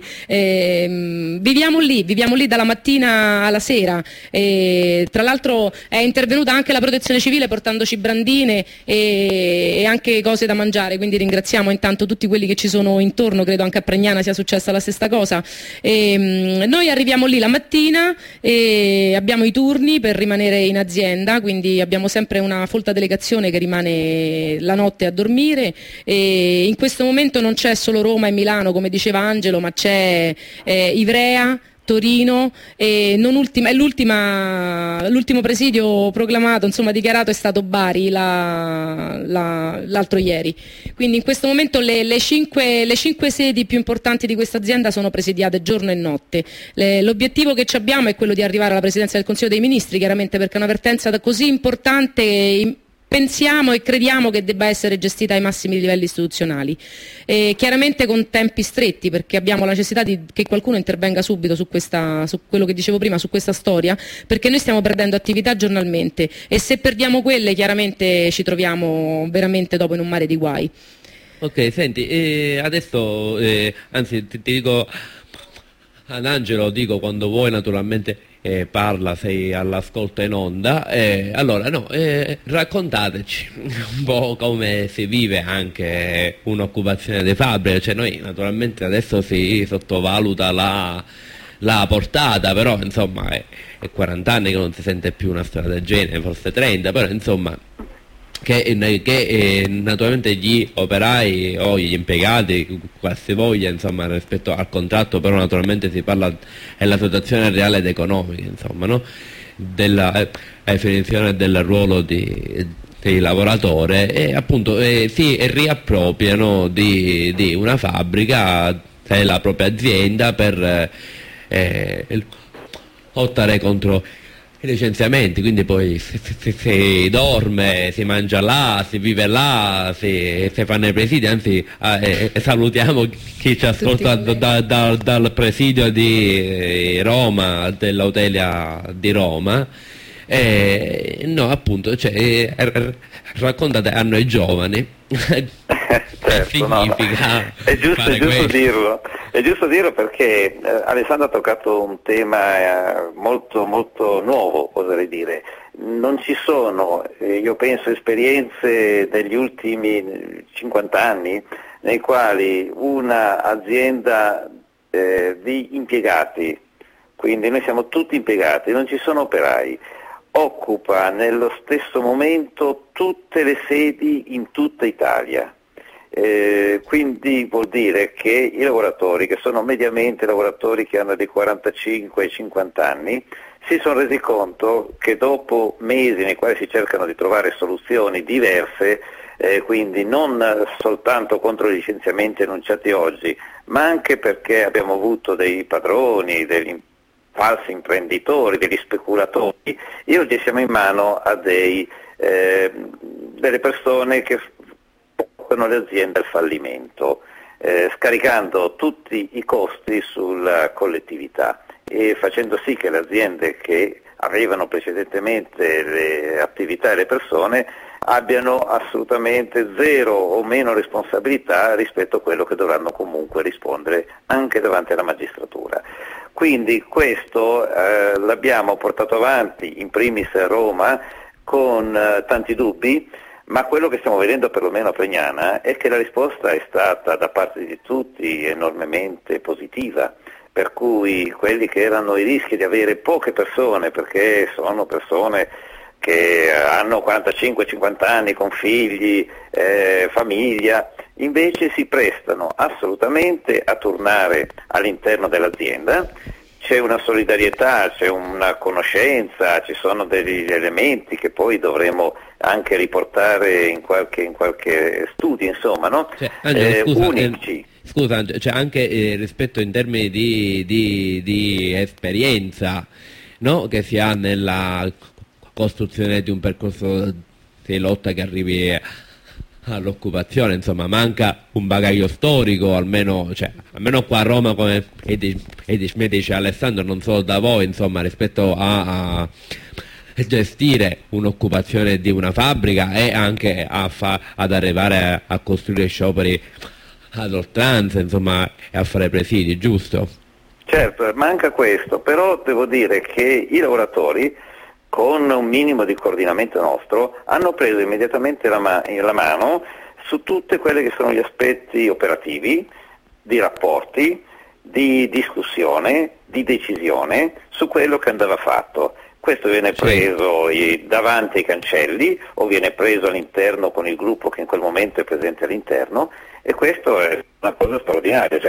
ehm, viviamo lì, viviamo lì dalla mattina alla sera. E, tra l'altro è intervenuta anche la protezione civile portandoci brandine e, e anche cose da mangiare, quindi ringraziamo intanto tutti quelli che ci sono intorno, credo anche a Pregnana sia successa la stessa cosa. E, mh, noi arriviamo lì la mattina e abbiamo i turni per rimanere in azienda, quindi abbiamo sempre una folta delegazione che rimane la notte a dormire, e in questo momento non c'è solo Roma e Milano come diceva Angelo, ma c'è eh, Ivrea, Torino, e non ultima, è l'ultima, l'ultimo presidio proclamato, insomma dichiarato, è stato Bari la, la, l'altro ieri. Quindi in questo momento le, le, cinque, le cinque sedi più importanti di questa azienda sono presidiate giorno e notte. Le, l'obiettivo che ci abbiamo è quello di arrivare alla Presidenza del Consiglio dei Ministri, chiaramente, perché è una vertenza così importante. Pensiamo e crediamo che debba essere gestita ai massimi livelli istituzionali, e chiaramente con tempi stretti, perché abbiamo la necessità di, che qualcuno intervenga subito su, questa, su quello che dicevo prima, su questa storia, perché noi stiamo perdendo attività giornalmente e se perdiamo quelle chiaramente ci troviamo veramente dopo in un mare di guai. Ok, senti, eh, adesso, eh, anzi ti, ti dico ad Angelo, dico quando vuoi naturalmente eh, parla, sei all'ascolto in onda, eh, allora no, eh, raccontateci un po' come si vive anche un'occupazione di fabbrica, cioè noi naturalmente adesso si sottovaluta la, la portata, però insomma è, è quaranta anni che non si sente più una storia del genere, forse trenta, però insomma che, che eh, naturalmente gli operai o gli impiegati, qualsivoglia, insomma, rispetto al contratto, però naturalmente si parla della situazione reale ed economica, insomma, no? Della eh, definizione del ruolo di, di lavoratore, e appunto eh, si riappropriano di, di una fabbrica, della propria azienda, per eh, lottare contro i licenziamenti, quindi poi si, si, si dorme, si mangia là, si vive là, si, si fanno i presidi, anzi eh, eh, salutiamo chi ci ascolta da, da, da, dal presidio di Roma, dell'Autelia di Roma. Eh, no, appunto, cioè, eh, raccontate a noi giovani. Certo, significa no, è giusto, è giusto dirlo, è giusto dirlo perché eh, Alessandro ha toccato un tema eh, molto molto nuovo, oserei dire. Non ci sono, eh, io penso, esperienze degli ultimi cinquanta anni nei quali una azienda eh, di impiegati, quindi noi siamo tutti impiegati, non ci sono operai, occupa nello stesso momento tutte le sedi in tutta Italia. Eh, quindi vuol dire che i lavoratori, che sono mediamente lavoratori che hanno dai quarantacinque ai cinquanta anni, si sono resi conto che dopo mesi nei quali si cercano di trovare soluzioni diverse, eh, quindi non soltanto contro i licenziamenti annunciati oggi, ma anche perché abbiamo avuto dei padroni, degli falsi imprenditori, degli speculatori, e oggi siamo in mano a dei, eh, delle persone che portano le aziende al fallimento, eh, scaricando tutti i costi sulla collettività e facendo sì che le aziende che avevano precedentemente le attività e le persone abbiano assolutamente zero o meno responsabilità rispetto a quello che dovranno comunque rispondere anche davanti alla magistratura. Quindi questo eh, l'abbiamo portato avanti in primis a Roma con eh, tanti dubbi, ma quello che stiamo vedendo perlomeno a Pregnana è che la risposta è stata da parte di tutti enormemente positiva, per cui quelli che erano i rischi di avere poche persone, perché sono persone che hanno quarantacinque cinquanta anni con figli, eh, famiglia, invece si prestano assolutamente a tornare all'interno dell'azienda. C'è una solidarietà, c'è una conoscenza, ci sono degli elementi che poi dovremo anche riportare in qualche, in qualche studio, insomma, no? Cioè, Angelo, eh, scusa, unici. Eh, scusa, cioè anche eh, rispetto in termini di, di, di esperienza, no? Che si ha nella costruzione di un percorso di lotta che arrivi all'occupazione, insomma, manca un bagaglio storico, almeno, cioè, almeno qua a Roma, come dice Alessandro, non solo da voi, insomma, rispetto a, a gestire un'occupazione di una fabbrica e anche a fa, ad arrivare a, a costruire scioperi ad oltranza, insomma, e a fare presidi, giusto? Certo, manca questo, però devo dire che i lavoratori, con un minimo di coordinamento nostro, hanno preso immediatamente la, ma- la mano su tutti quelli che sono gli aspetti operativi, di rapporti, di discussione, di decisione su quello che andava fatto. Questo viene preso i, davanti ai cancelli o viene preso all'interno con il gruppo che in quel momento è presente all'interno, e questo è una cosa straordinaria. Cioè,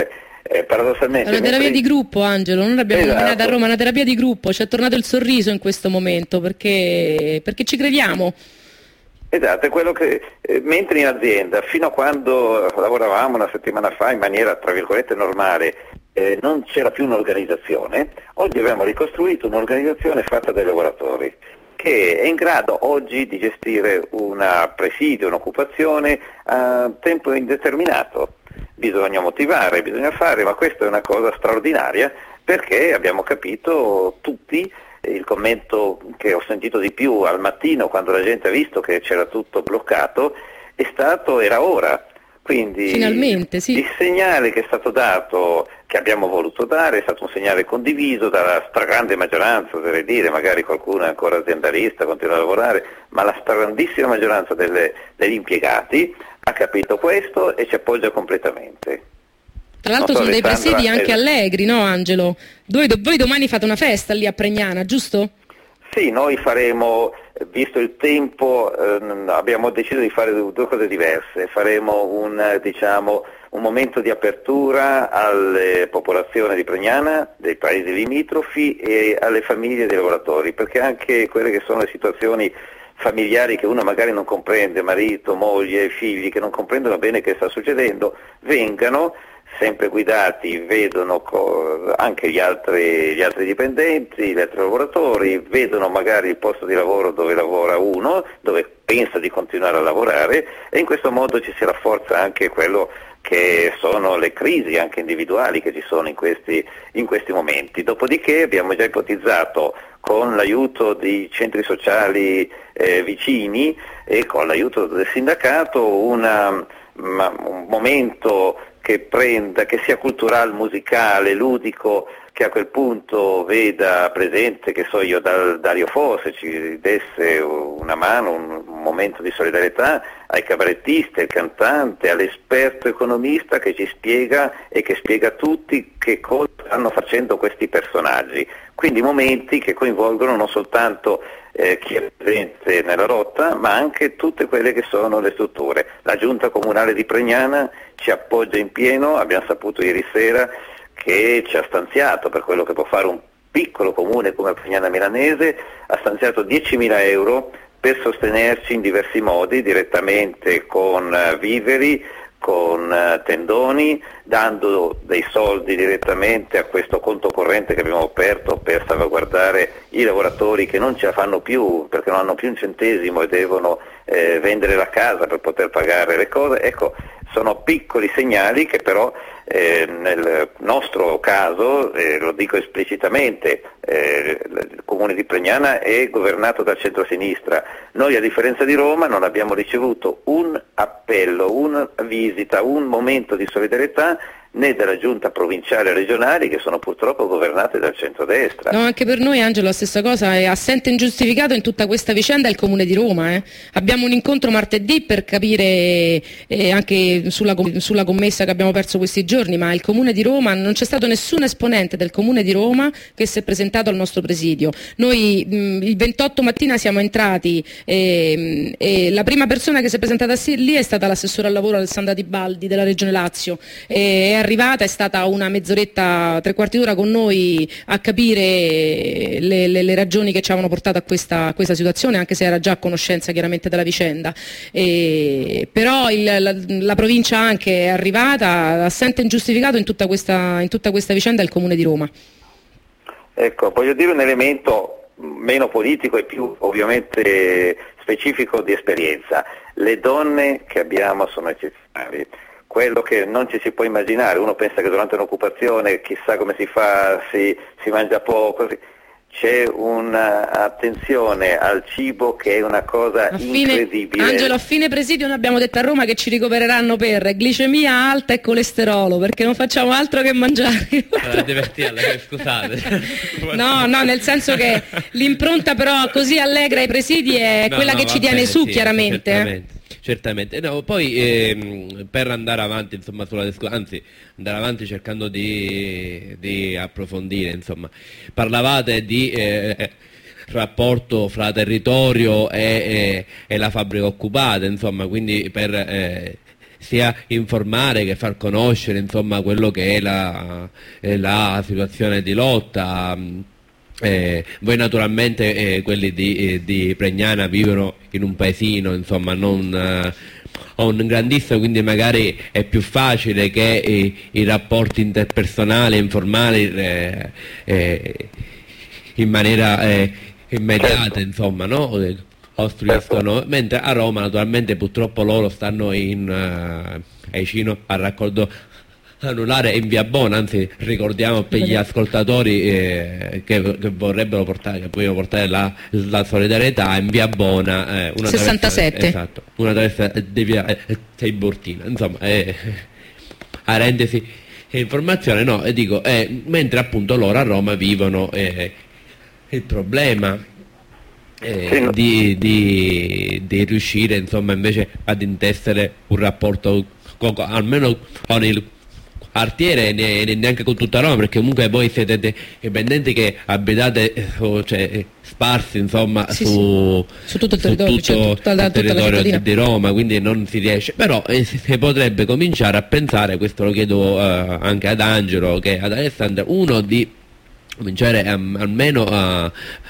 Eh, paradossalmente... È una terapia mentre... di gruppo, Angelo, non l'abbiamo esatto. nominata a Roma, è una terapia di gruppo, ci è tornato il sorriso in questo momento, perché, perché ci crediamo. Esatto, è quello che, eh, mentre in azienda, fino a quando lavoravamo una settimana fa in maniera, tra virgolette, normale, eh, non c'era più un'organizzazione, oggi abbiamo ricostruito un'organizzazione fatta dai lavoratori, che è in grado oggi di gestire una presidio, un'occupazione a tempo indeterminato. Bisogna motivare, bisogna fare, ma questa è una cosa straordinaria, perché abbiamo capito tutti. Il commento che ho sentito di più al mattino, quando la gente ha visto che c'era tutto bloccato, è stato era ora. Quindi finalmente, sì. Il segnale che è stato dato, che abbiamo voluto dare, è stato un segnale condiviso dalla stragrande maggioranza, oserei dire, magari qualcuno è ancora aziendalista, continua a lavorare, ma la stragrandissima maggioranza delle, degli impiegati ha capito questo e ci appoggia completamente. Tra l'altro so, sono Alessandra, dei presidi anche eh, allegri, no Angelo? Voi, voi domani fate una festa lì a Pregnana, giusto? Sì, noi faremo, visto il tempo, ehm, abbiamo deciso di fare due cose diverse. Faremo un, diciamo, un momento di apertura alle popolazioni di Pregnana, dei paesi limitrofi e alle famiglie dei lavoratori, perché anche quelle che sono le situazioni familiari che uno magari non comprende, marito, moglie, figli, che non comprendono bene che sta succedendo, vengano sempre guidati, vedono co- anche gli altri, gli altri dipendenti, gli altri lavoratori, vedono magari il posto di lavoro dove lavora uno, dove pensa di continuare a lavorare, e in questo modo ci si rafforza anche quello che sono le crisi anche individuali che ci sono in questi, in questi momenti. Dopodiché abbiamo già ipotizzato, con l'aiuto di centri sociali eh, vicini e con l'aiuto del sindacato, una, ma, un momento che prenda, che sia culturale, musicale, ludico, che a quel punto veda presente, che so io, da Dario Fo, se ci desse una mano, un, un momento di solidarietà, ai cabarettisti, al cantante, all'esperto economista che ci spiega e che spiega a tutti che cosa stanno facendo questi personaggi. Quindi momenti che coinvolgono non soltanto eh, chi è presente nella rotta, ma anche tutte quelle che sono le strutture. La Giunta Comunale di Pregnana ci appoggia in pieno, abbiamo saputo ieri sera che ci ha stanziato, per quello che può fare un piccolo comune come Pregnana Milanese, ha stanziato diecimila euro per sostenerci in diversi modi, direttamente con uh, viveri, con uh, tendoni, dando dei soldi direttamente a questo conto corrente che abbiamo aperto per salvaguardare i lavoratori che non ce la fanno più, perché non hanno più un centesimo e devono eh, vendere la casa per poter pagare le cose. Ecco, sono piccoli segnali che però eh, nel nostro caso, eh, lo dico esplicitamente, eh, il comune di Pregnana è governato dal centro-sinistra. Noi, a differenza di Roma, non abbiamo ricevuto un appello, una visita, un momento di solidarietà né della giunta provinciale e regionali, che sono purtroppo governate dal centrodestra. No, anche per noi, Angelo, la stessa cosa, è assente ingiustificato in tutta questa vicenda il Comune di Roma. Eh. Abbiamo un incontro martedì per capire eh, anche sulla, sulla commessa che abbiamo perso questi giorni, ma il Comune di Roma, non c'è stato nessun esponente del Comune di Roma che si è presentato al nostro presidio. Noi mh, il ventotto mattina siamo entrati e, e la prima persona che si è presentata lì è stata l'assessore al lavoro Alessandra Di Baldi della Regione Lazio. E, arrivata, è stata una mezz'oretta, tre quarti d'ora con noi a capire le, le, le ragioni che ci avevano portato a questa, a questa situazione, anche se era già a conoscenza chiaramente della vicenda. E, però il, la, la provincia anche è arrivata, assente ingiustificato in tutta questa, in tutta questa vicenda il Comune di Roma. Ecco, voglio dire un elemento meno politico e più ovviamente specifico di esperienza. Le donne che abbiamo sono eccezionali. Quello che non ci si può immaginare, uno pensa che durante un'occupazione chissà come si fa, si, si mangia poco, c'è un'attenzione al cibo che è una cosa a fine, incredibile. Angelo, a fine presidio noi abbiamo detto a Roma che ci ricovereranno per glicemia alta e colesterolo, perché non facciamo altro che mangiare. Per divertirla, scusate. No, no, nel senso che l'impronta però così allegra ai presidi è no, quella no, che ci tiene bene, su, sì, chiaramente. Certamente. Certamente, no, poi ehm, per andare avanti, insomma, sulla discussione, anzi andare avanti cercando di, di approfondire, insomma, parlavate di eh, rapporto fra territorio e, e, e la fabbrica occupata, insomma, quindi per eh, sia informare che far conoscere insomma quello che è la, è la situazione di lotta. Eh, voi naturalmente eh, quelli di, eh, di Pregnana vivono in un paesino, insomma non eh, ho un grandissimo, quindi magari è più facile che eh, i rapporti interpersonali informali eh, eh, in maniera eh, immediata insomma, no? Costruiscono, mentre a Roma naturalmente purtroppo loro stanno in uh, vicino al raccordo anulare in via Bona, anzi ricordiamo per gli ascoltatori eh, che, che vorrebbero portare, che vogliono portare la, la solidarietà in via Bona, eh, una sessantasette traversa, esatto, una traversa di via eh, Tiburtina, insomma eh, a rendersi informazione, no, e dico, eh, mentre appunto loro a Roma vivono eh, il problema eh, sì, no. di, di, di riuscire insomma invece ad intessere un rapporto con, almeno con il quartiere e neanche con tutta Roma, perché comunque voi siete dipendenti che abitate cioè, sparsi insomma sì, su, sì. su tutto il territorio, su tutto, cioè, tutta la, il territorio tutta la di Roma, quindi non si riesce, però eh, si potrebbe cominciare a pensare, questo lo chiedo eh, anche ad Angelo che ad Alessandra, uno di cominciare a, almeno a,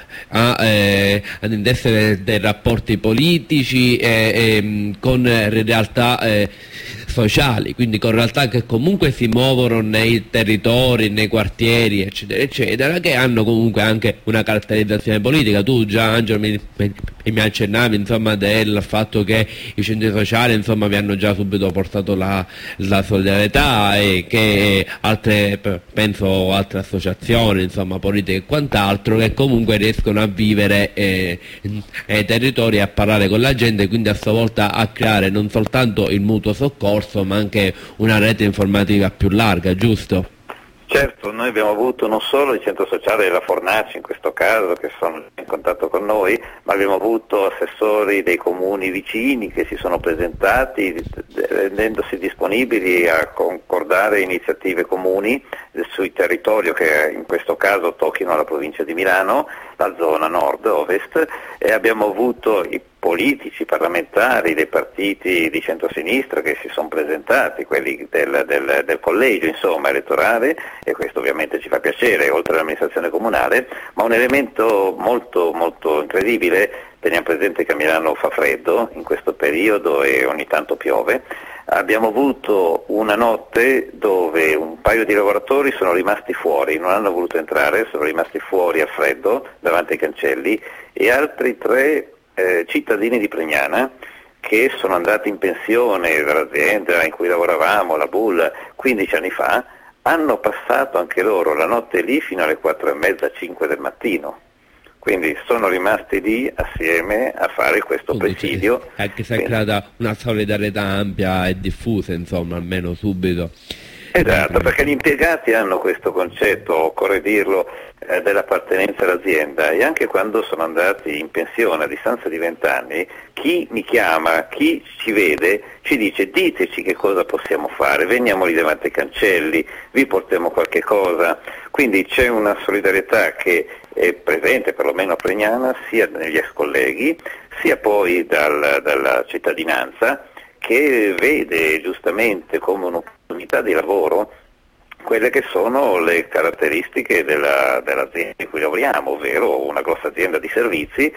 a, eh, ad intessere dei rapporti politici eh, eh, con realtà eh, sociali, quindi con realtà che comunque si muovono nei territori, nei quartieri, eccetera, eccetera, che hanno comunque anche una caratterizzazione politica. Tu già, Angelo, mi, mi, mi accennavi insomma del fatto che i centri sociali insomma vi hanno già subito portato la, la solidarietà e che altre, penso altre associazioni insomma politiche e quant'altro, che comunque riescono a vivere eh, nei territori, a parlare con la gente, quindi a sua volta a creare non soltanto il mutuo soccorso ma anche una rete informativa più larga, giusto? Certo, noi abbiamo avuto non solo il centro sociale della Fornaci in questo caso che sono in contatto con noi, ma abbiamo avuto assessori dei comuni vicini che si sono presentati rendendosi disponibili a concordare iniziative comuni sui territori che in questo caso tocchino la provincia di Milano, la zona nord-ovest, e abbiamo avuto i politici, parlamentari dei partiti di centrosinistra che si sono presentati, quelli del, del, del collegio insomma elettorale, e questo ovviamente ci fa piacere, oltre all'amministrazione comunale, ma un elemento molto molto incredibile, teniamo presente che a Milano fa freddo in questo periodo e ogni tanto piove. Abbiamo avuto una notte dove un paio di lavoratori sono rimasti fuori, non hanno voluto entrare, sono rimasti fuori a freddo davanti ai cancelli, e altri tre eh, cittadini di Pregnana che sono andati in pensione dall'azienda in cui lavoravamo, la Bull, quindici anni fa, hanno passato anche loro la notte lì fino alle quattro e mezza, cinque del mattino. Quindi sono rimasti lì assieme a fare questo presidio. Anche se è creata una solidarietà ampia e diffusa, insomma, almeno subito. Esatto, perché gli impiegati hanno questo concetto, occorre dirlo, eh, dell'appartenenza all'azienda, e anche quando sono andati in pensione a distanza di vent'anni, chi mi chiama, chi ci vede, ci dice diteci che cosa possiamo fare, veniamo lì davanti ai cancelli, vi portiamo qualche cosa. Quindi c'è una solidarietà che è presente perlomeno a Pregnana, sia negli ex colleghi, sia poi dal, dalla cittadinanza, che vede giustamente come un'opportunità di lavoro quelle che sono le caratteristiche della, dell'azienda in cui lavoriamo, ovvero una grossa azienda di servizi.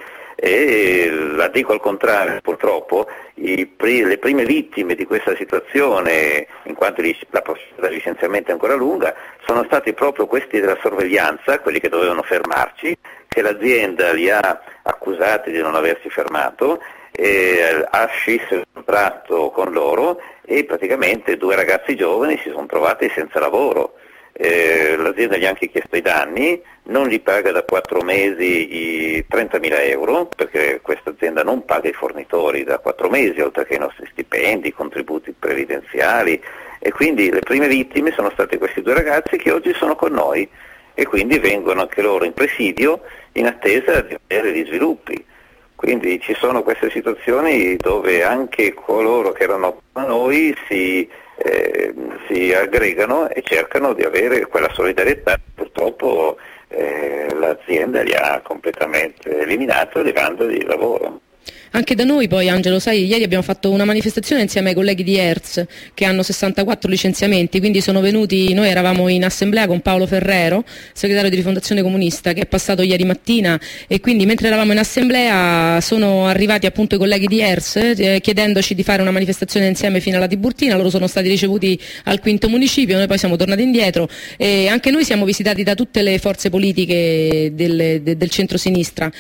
E la dico al contrario, purtroppo i pri- le prime vittime di questa situazione, in quanto li- la procedura di licenziamento è ancora lunga, sono stati proprio questi della sorveglianza, quelli che dovevano fermarci, che l'azienda li ha accusati di non aversi fermato, eh, ha scisso il contratto con loro e praticamente due ragazzi giovani si sono trovati senza lavoro. Eh, l'azienda gli ha anche chiesto i danni, non gli paga da quattro mesi i trentamila euro, perché questa azienda non paga i fornitori da quattro mesi, oltre che i nostri stipendi, i contributi previdenziali, e quindi le prime vittime sono stati questi due ragazzi che oggi sono con noi e quindi vengono anche loro in presidio in attesa di avere gli sviluppi. Quindi ci sono queste situazioni dove anche coloro che erano con noi si Eh, si aggregano e cercano di avere quella solidarietà. Purtroppo eh, l'azienda li ha completamente eliminato levandoli il lavoro. Anche da noi poi, Angelo, sai, ieri abbiamo fatto una manifestazione insieme ai colleghi di Hertz che hanno sessantaquattro licenziamenti, quindi sono venuti, noi eravamo in assemblea con Paolo Ferrero, segretario di Rifondazione Comunista, che è passato ieri mattina, e quindi mentre eravamo in assemblea sono arrivati appunto i colleghi di Hertz eh, chiedendoci di fare una manifestazione insieme fino alla Tiburtina. Loro sono stati ricevuti al quinto municipio, noi poi siamo tornati indietro e anche noi siamo visitati da tutte le forze politiche del, de, del centro-sinistra,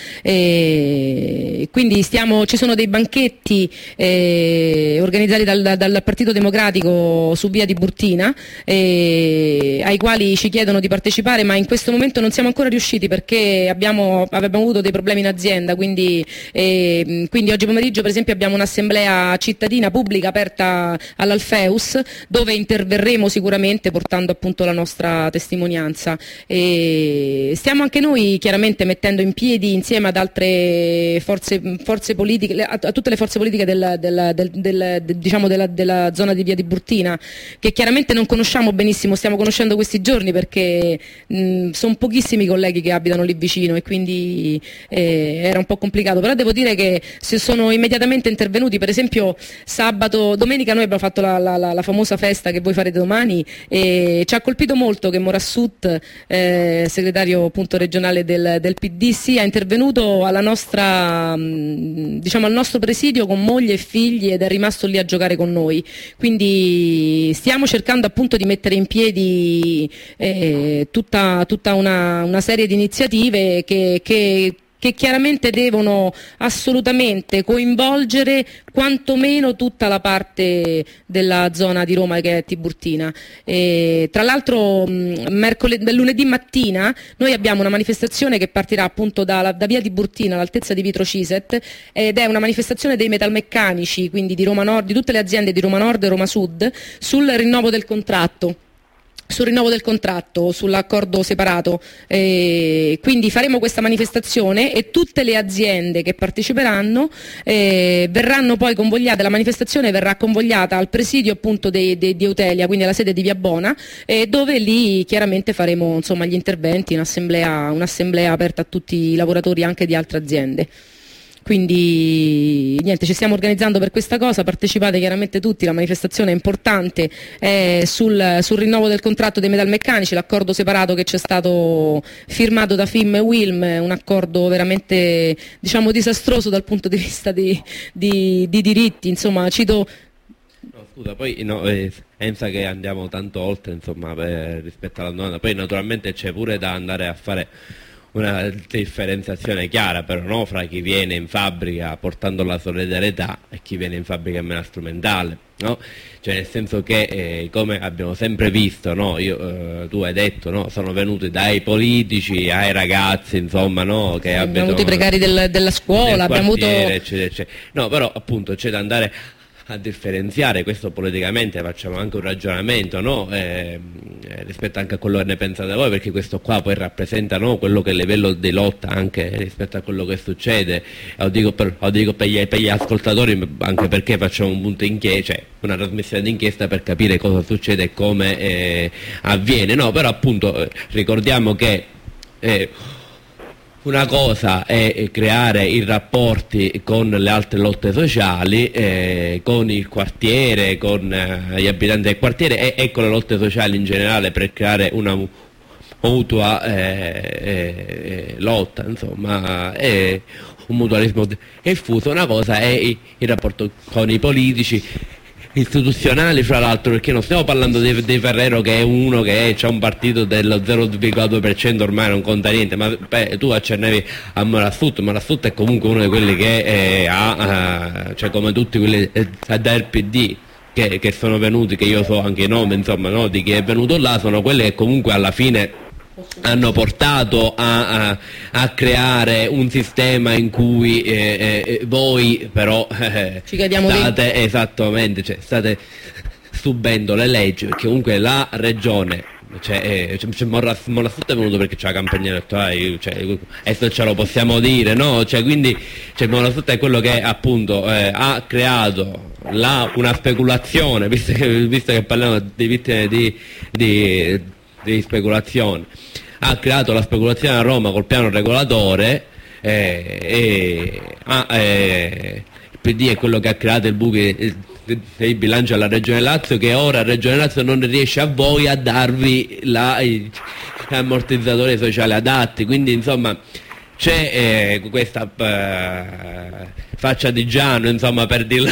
e quindi stiamo ci sono dei banchetti eh, organizzati dal, dal Partito Democratico su via Tiburtina eh, ai quali ci chiedono di partecipare, ma in questo momento non siamo ancora riusciti perché abbiamo, abbiamo avuto dei problemi in azienda, quindi, eh, quindi oggi pomeriggio per esempio abbiamo un'assemblea cittadina pubblica aperta all'Alfeus dove interverremo sicuramente portando appunto la nostra testimonianza. E stiamo anche noi chiaramente mettendo in piedi insieme ad altre forze, forze politiche Politiche, a, a tutte le forze politiche del, del, del, del, del, diciamo della, della zona di via Tiburtina, che chiaramente non conosciamo benissimo, stiamo conoscendo questi giorni perché sono pochissimi i colleghi che abitano lì vicino e quindi eh, era un po' complicato, però devo dire che si sono immediatamente intervenuti. Per esempio sabato, domenica noi abbiamo fatto la, la, la, la famosa festa che voi farete domani e ci ha colpito molto che Morassut, eh, segretario appunto regionale del, del P D, sia intervenuto alla nostra mh, diciamo al nostro presidio con moglie e figli ed è rimasto lì a giocare con noi, quindi stiamo cercando appunto di mettere in piedi eh, tutta, tutta una, una serie di iniziative che, che che chiaramente devono assolutamente coinvolgere quantomeno tutta la parte della zona di Roma che è Tiburtina. E, tra l'altro mercoledì, lunedì mattina noi abbiamo una manifestazione che partirà appunto da, da via Tiburtina all'altezza di Vitro Ciset ed è una manifestazione dei metalmeccanici, quindi di Roma Nord, di tutte le aziende di Roma Nord e Roma Sud, sul rinnovo del contratto. sul rinnovo del contratto, sull'accordo separato, eh, quindi faremo questa manifestazione e tutte le aziende che parteciperanno eh, verranno poi convogliate, la manifestazione verrà convogliata al presidio appunto de, de, di Eutelia, quindi alla sede di Via Bona, eh, dove lì chiaramente faremo insomma gli interventi in assemblea, un'assemblea aperta a tutti i lavoratori anche di altre aziende. Quindi niente, ci stiamo organizzando per questa cosa, partecipate chiaramente tutti, la manifestazione è importante, è sul, sul rinnovo del contratto dei metalmeccanici, l'accordo separato che c'è stato firmato da F I M e Wilm, un accordo veramente diciamo disastroso dal punto di vista di, di, di diritti, insomma cito... No, scusa, poi no, eh, pensa che andiamo tanto oltre insomma per, rispetto alla domanda, poi naturalmente c'è pure da andare a fare una differenziazione chiara però, no, fra chi viene in fabbrica portando la solidarietà e chi viene in fabbrica in maniera strumentale, no? Cioè nel senso che eh, come abbiamo sempre visto, no? Io, eh, tu hai detto, no? Sono venuti dai politici ai ragazzi, insomma, no? Che abbiamo avuto i precari del, della scuola, abbiamo avuto eccetera, eccetera. No, però appunto c'è da andare a differenziare questo politicamente, facciamo anche un ragionamento, no? eh, rispetto anche a quello che ne pensate voi, perché questo qua poi rappresenta, no, quello che è il livello di lotta anche rispetto a quello che succede. Lo dico per, lo dico per, gli, per gli ascoltatori, anche perché facciamo un punto inchiesta, cioè una trasmissione d'inchiesta per capire cosa succede e come eh, avviene, no? Però appunto eh, ricordiamo che eh, una cosa è creare i rapporti con le altre lotte sociali, eh, con il quartiere, con eh, gli abitanti del quartiere e, e con le lotte sociali in generale per creare una mutua eh, eh, lotta, insomma, è un mutualismo diffuso. Una cosa è il, il rapporto con i politici istituzionali, fra l'altro, perché non stiamo parlando di, di Ferrero che è uno che c'ha un partito dello zero virgola due per cento, ormai non conta niente, ma beh, tu accennavi a Morassut, Morassut è comunque uno di quelli che eh, ha, eh, cioè come tutti quelli eh, del P D che, che sono venuti, che io so anche i nomi, insomma, no, di chi è venuto là, sono quelli che comunque alla fine hanno portato a, a, a creare un sistema in cui eh, eh, voi però eh, ci chiediamo state che... esattamente, cioè, state subendo le leggi, perché comunque la regione, cioè, eh, cioè Morassut è venuto perché c'è la campagna elettorale, cioè, adesso ce lo possiamo dire, no? Cioè, quindi cioè, Morassut è quello che appunto eh, ha creato la, una speculazione, visto che, visto che parliamo di vittime di, di di speculazione, ha creato la speculazione a Roma col piano regolatore eh, eh, ah, eh, il P D è quello che ha creato il buco del bilancio alla Regione Lazio, che ora la Regione Lazio non riesce a voi a darvi la, gli ammortizzatori sociali adatti, quindi insomma c'è eh, questa eh, faccia di Giano, insomma, per dirla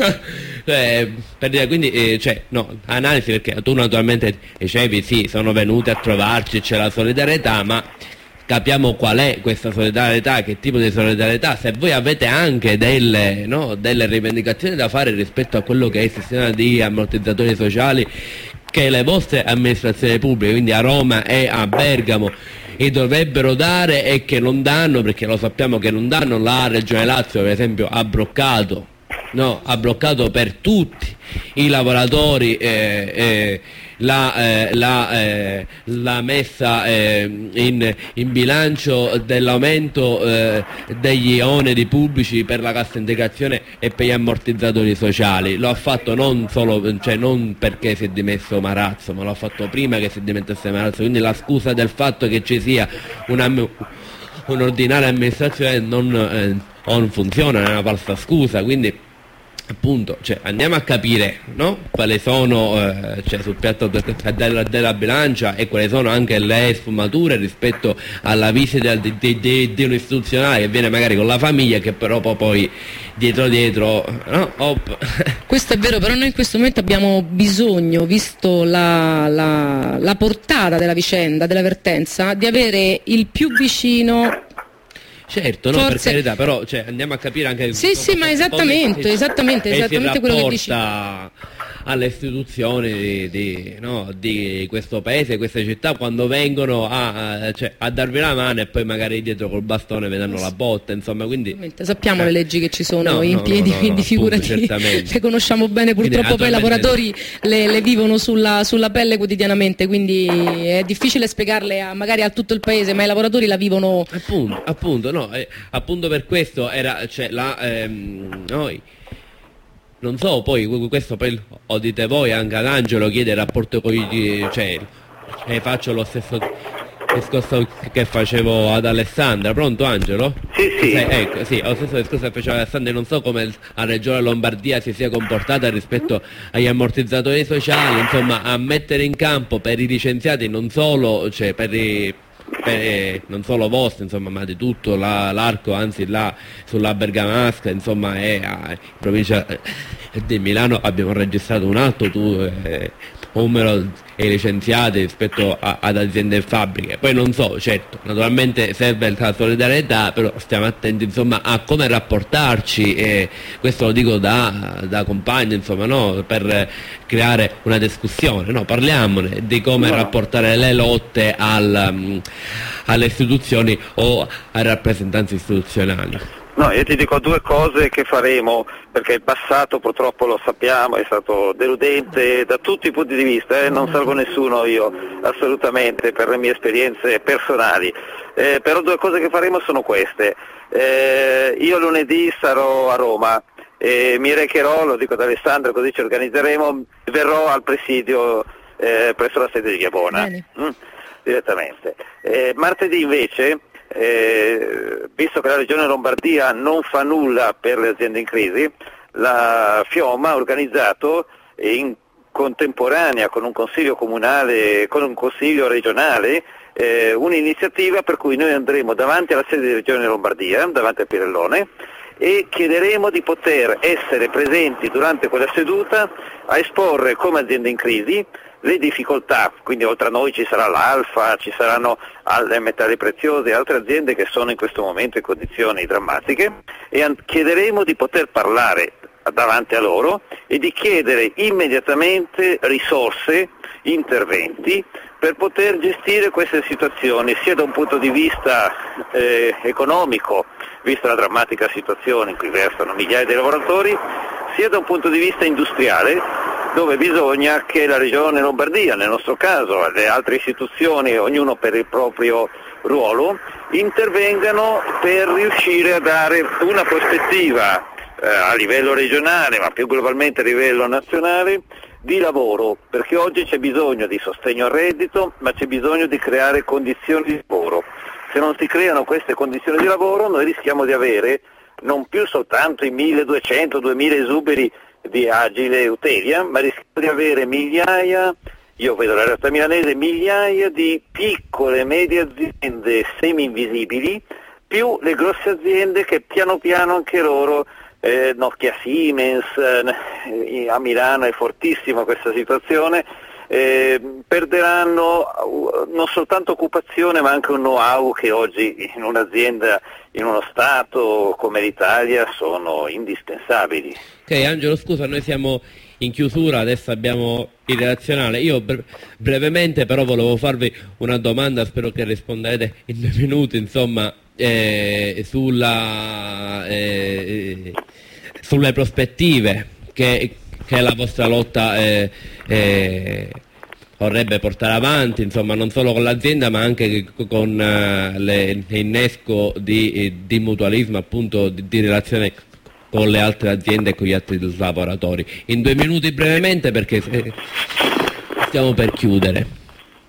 eh, per dire, quindi eh, cioè, no, analisi, perché tu naturalmente dicevi sì, sono venuti a trovarci, c'è la solidarietà, ma capiamo qual è questa solidarietà, che tipo di solidarietà, se voi avete anche delle, no, delle rivendicazioni da fare rispetto a quello che è il sistema di ammortizzatori sociali che le vostre amministrazioni pubbliche, quindi a Roma e a Bergamo, e dovrebbero dare e che non danno, perché lo sappiamo che non danno. La Regione Lazio per esempio ha bloccato, no, ha bloccato per tutti i lavoratori eh, eh, la, eh, la, eh, la messa eh, in, in bilancio dell'aumento eh, degli oneri pubblici per la cassa integrazione e per gli ammortizzatori sociali. Lo ha fatto non solo, cioè non perché si è dimesso Marazzo, ma l'ha fatto prima che si dimettesse Marazzo, quindi la scusa del fatto che ci sia una, un'ordinaria amministrazione non, eh, non funziona, è una falsa scusa, quindi appunto, cioè, andiamo a capire, no? Quali sono eh, cioè, sul piatto de- della, della bilancia, e quali sono anche le sfumature rispetto alla visita di, di, di, di un istituzionale che viene magari con la famiglia, che però poi dietro dietro, no? Op. Questo è vero, però noi in questo momento abbiamo bisogno, visto la, la, la portata della vicenda, della vertenza, di avere il più vicino. Certo, no, Forse... per carità, però cioè, andiamo a capire anche... Sì, sì, ma esattamente, come, esattamente, esattamente quello che dici. Alle istituzioni di, di, no, di questo paese, queste città, quando vengono a, a, cioè, a darvi la mano e poi magari dietro col bastone vedranno la botta, insomma, quindi... Sappiamo eh. le leggi che ci sono no, in no, piedi, no, no, quindi no, figurati, appunto, le conosciamo bene, purtroppo quindi, poi i lavoratori le, le vivono sulla, sulla pelle quotidianamente, quindi è difficile spiegarle a, magari a tutto il paese, ma i lavoratori la vivono... Appunto, appunto, no, eh, appunto per questo era, cioè, la, ehm, noi... Non so, poi questo poi o dite voi, anche ad Angelo chiede il rapporto con i, cioè, e faccio lo stesso discorso che facevo ad Alessandra. Pronto Angelo? Sì, sì. sì ecco, sì, lo stesso discorso che facevo ad Alessandra, non so come la Regione Lombardia si sia comportata rispetto agli ammortizzatori sociali, insomma, a mettere in campo per i licenziati, non solo, cioè per i Per, non solo vostro, insomma, ma di tutto la, l'arco, anzi là sulla Bergamasca, insomma, è a, in provincia di Milano abbiamo registrato un alto tu, eh, numero di licenziati rispetto a, ad aziende e fabbriche. Poi non so, certo, naturalmente serve la solidarietà, però stiamo attenti, insomma, a come rapportarci, e questo lo dico da, da compagno, insomma, no, per creare una discussione, no, parliamone di come no. rapportare le lotte al, um, alle istituzioni o ai rappresentanti istituzionali. No, io ti dico due cose che faremo, perché il passato purtroppo lo sappiamo, è stato deludente da tutti i punti di vista, eh? Non salvo nessuno io, assolutamente, per le mie esperienze personali. Eh, però due cose che faremo sono queste. Eh, io lunedì sarò a Roma e mi recherò, lo dico ad Alessandro, così ci organizzeremo, verrò al presidio eh, presso la sede di Chiabona, mm, direttamente. Eh, martedì invece... Eh, visto che la Regione Lombardia non fa nulla per le aziende in crisi, la FIOM ha organizzato in contemporanea con un consiglio comunale, con un consiglio regionale, eh, un'iniziativa per cui noi andremo davanti alla sede della Regione Lombardia, davanti al Pirellone, e chiederemo di poter essere presenti durante quella seduta a esporre come aziende in crisi le difficoltà, quindi oltre a noi ci sarà l'Alfa, ci saranno le metalli preziosi e altre aziende che sono in questo momento in condizioni drammatiche, e an- chiederemo di poter parlare davanti a loro e di chiedere immediatamente risorse, interventi per poter gestire queste situazioni, sia da un punto di vista eh, economico, vista la drammatica situazione in cui versano migliaia di lavoratori, sia da un punto di vista industriale, dove bisogna che la Regione Lombardia, nel nostro caso, le altre istituzioni, ognuno per il proprio ruolo, intervengano per riuscire a dare una prospettiva eh, a livello regionale, ma più globalmente a livello nazionale, di lavoro, perché oggi c'è bisogno di sostegno al reddito, ma c'è bisogno di creare condizioni di lavoro. Se non si creano queste condizioni di lavoro noi rischiamo di avere non più soltanto i milleduecento duemila esuberi di Agile e Eutelia, ma rischiamo di avere migliaia, io vedo la realtà milanese, migliaia di piccole e medie aziende semi-invisibili, più le grosse aziende che piano piano anche loro, eh, Nokia Siemens, eh, a Milano è fortissima questa situazione, eh, perderanno non soltanto occupazione ma anche un know-how che oggi in un'azienda, in uno Stato come l'Italia sono indispensabili. Ok, Angelo, scusa, noi siamo in chiusura, adesso abbiamo il relazionale. Io bre- brevemente però volevo farvi una domanda, spero che risponderete in due minuti, insomma, eh, sulla, eh, sulle prospettive che, che la vostra lotta eh, eh, vorrebbe portare avanti, insomma, non solo con l'azienda ma anche con uh, le, l'innesco di, di mutualismo, appunto, di, di relazione con le altre aziende e con gli altri lavoratori. In due minuti brevemente, perché eh, stiamo per chiudere.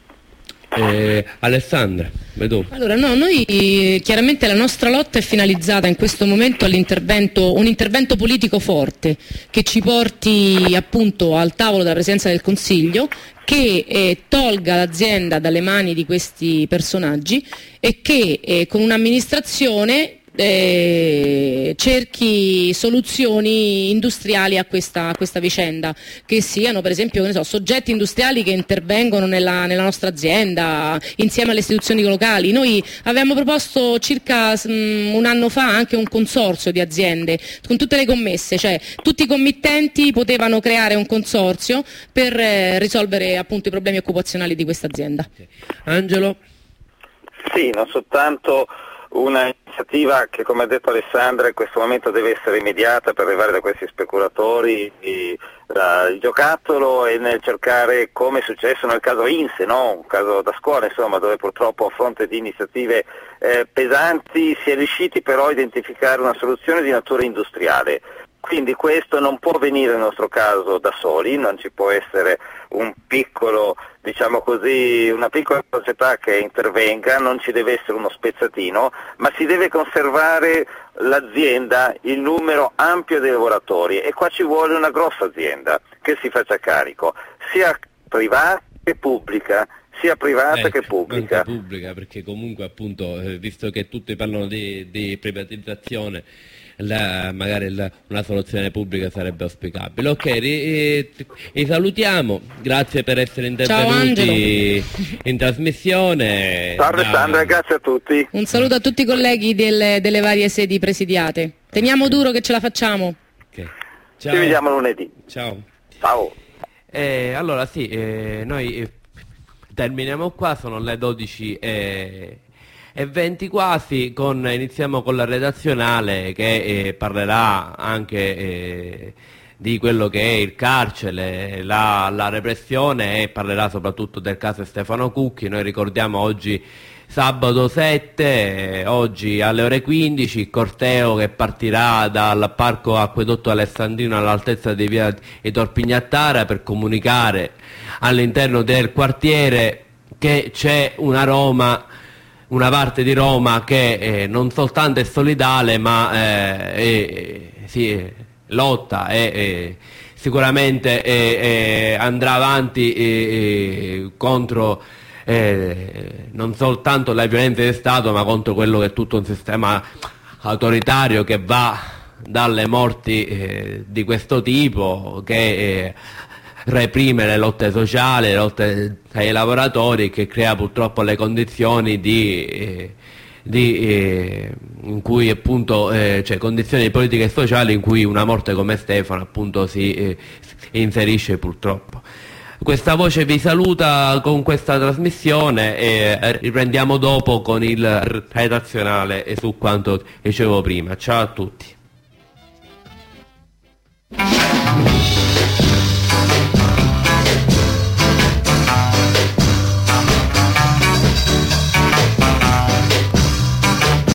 Eh, Alessandra, vedo. Allora, no, noi chiaramente la nostra lotta è finalizzata in questo momento all'intervento, un intervento politico forte che ci porti appunto al tavolo della Presidenza del Consiglio, che eh, tolga l'azienda dalle mani di questi personaggi e che eh, con un'amministrazione Eh, cerchi soluzioni industriali a questa, a questa vicenda, che siano per esempio, che ne so, soggetti industriali che intervengono nella, nella nostra azienda insieme alle istituzioni locali. Noi avevamo proposto circa mh, un anno fa anche un consorzio di aziende con tutte le commesse, cioè tutti i committenti potevano creare un consorzio per eh, risolvere appunto i problemi occupazionali di questa azienda. Angelo? Sì, non soltanto una iniziativa che, come ha detto Alessandra, in questo momento deve essere immediata per levare da questi speculatori il, il giocattolo e nel cercare, come è successo nel caso INSE, no? Un caso da scuola, insomma, dove purtroppo a fronte di iniziative eh, pesanti si è riusciti però a identificare una soluzione di natura industriale. Quindi questo non può avvenire nel nostro caso da soli, non ci può essere un piccolo, diciamo così, una piccola società che intervenga, non ci deve essere uno spezzatino, ma si deve conservare l'azienda, il numero ampio dei lavoratori, e qua ci vuole una grossa azienda che si faccia carico, sia privata che pubblica. sia privata eh, che pubblica. Anche pubblica, perché comunque appunto, eh, visto che tutti parlano di, di privatizzazione, la, magari la, una soluzione pubblica sarebbe auspicabile. Ok, ri, vi salutiamo, grazie per essere intervenuti in trasmissione. Ciao Alessandra, grazie a tutti. Un saluto a tutti i colleghi delle, delle varie sedi presidiate. Teniamo duro che ce la facciamo. Okay. Ciao. Ci vediamo lunedì. Ciao. Ciao. Eh, allora sì, eh, noi eh, terminiamo qua, sono le dodici e venti quasi, con, iniziamo con la redazionale che eh, parlerà anche eh, di quello che è il carcere, la, la repressione, e parlerà soprattutto del caso Stefano Cucchi. Noi ricordiamo oggi sabato sette, eh, oggi alle ore quindici, il corteo che partirà dal Parco Acquedotto Alessandrino all'altezza di via di Torpignattara per comunicare all'interno del quartiere che c'è una Roma, una parte di Roma che eh, non soltanto è solidale ma eh, eh, sì, lotta e eh, sicuramente eh, eh, andrà avanti eh, eh, contro eh, non soltanto la violenza di Stato ma contro quello che è tutto un sistema autoritario che va dalle morti eh, di questo tipo, che eh, reprime le lotte sociali, le lotte ai lavoratori, che crea purtroppo le condizioni di, eh, di eh, in cui appunto eh, cioè condizioni politiche e sociali in cui una morte come Stefano appunto si eh, inserisce purtroppo. Questa voce vi saluta con questa trasmissione e riprendiamo dopo con il redazionale e su quanto dicevo prima. Ciao a tutti.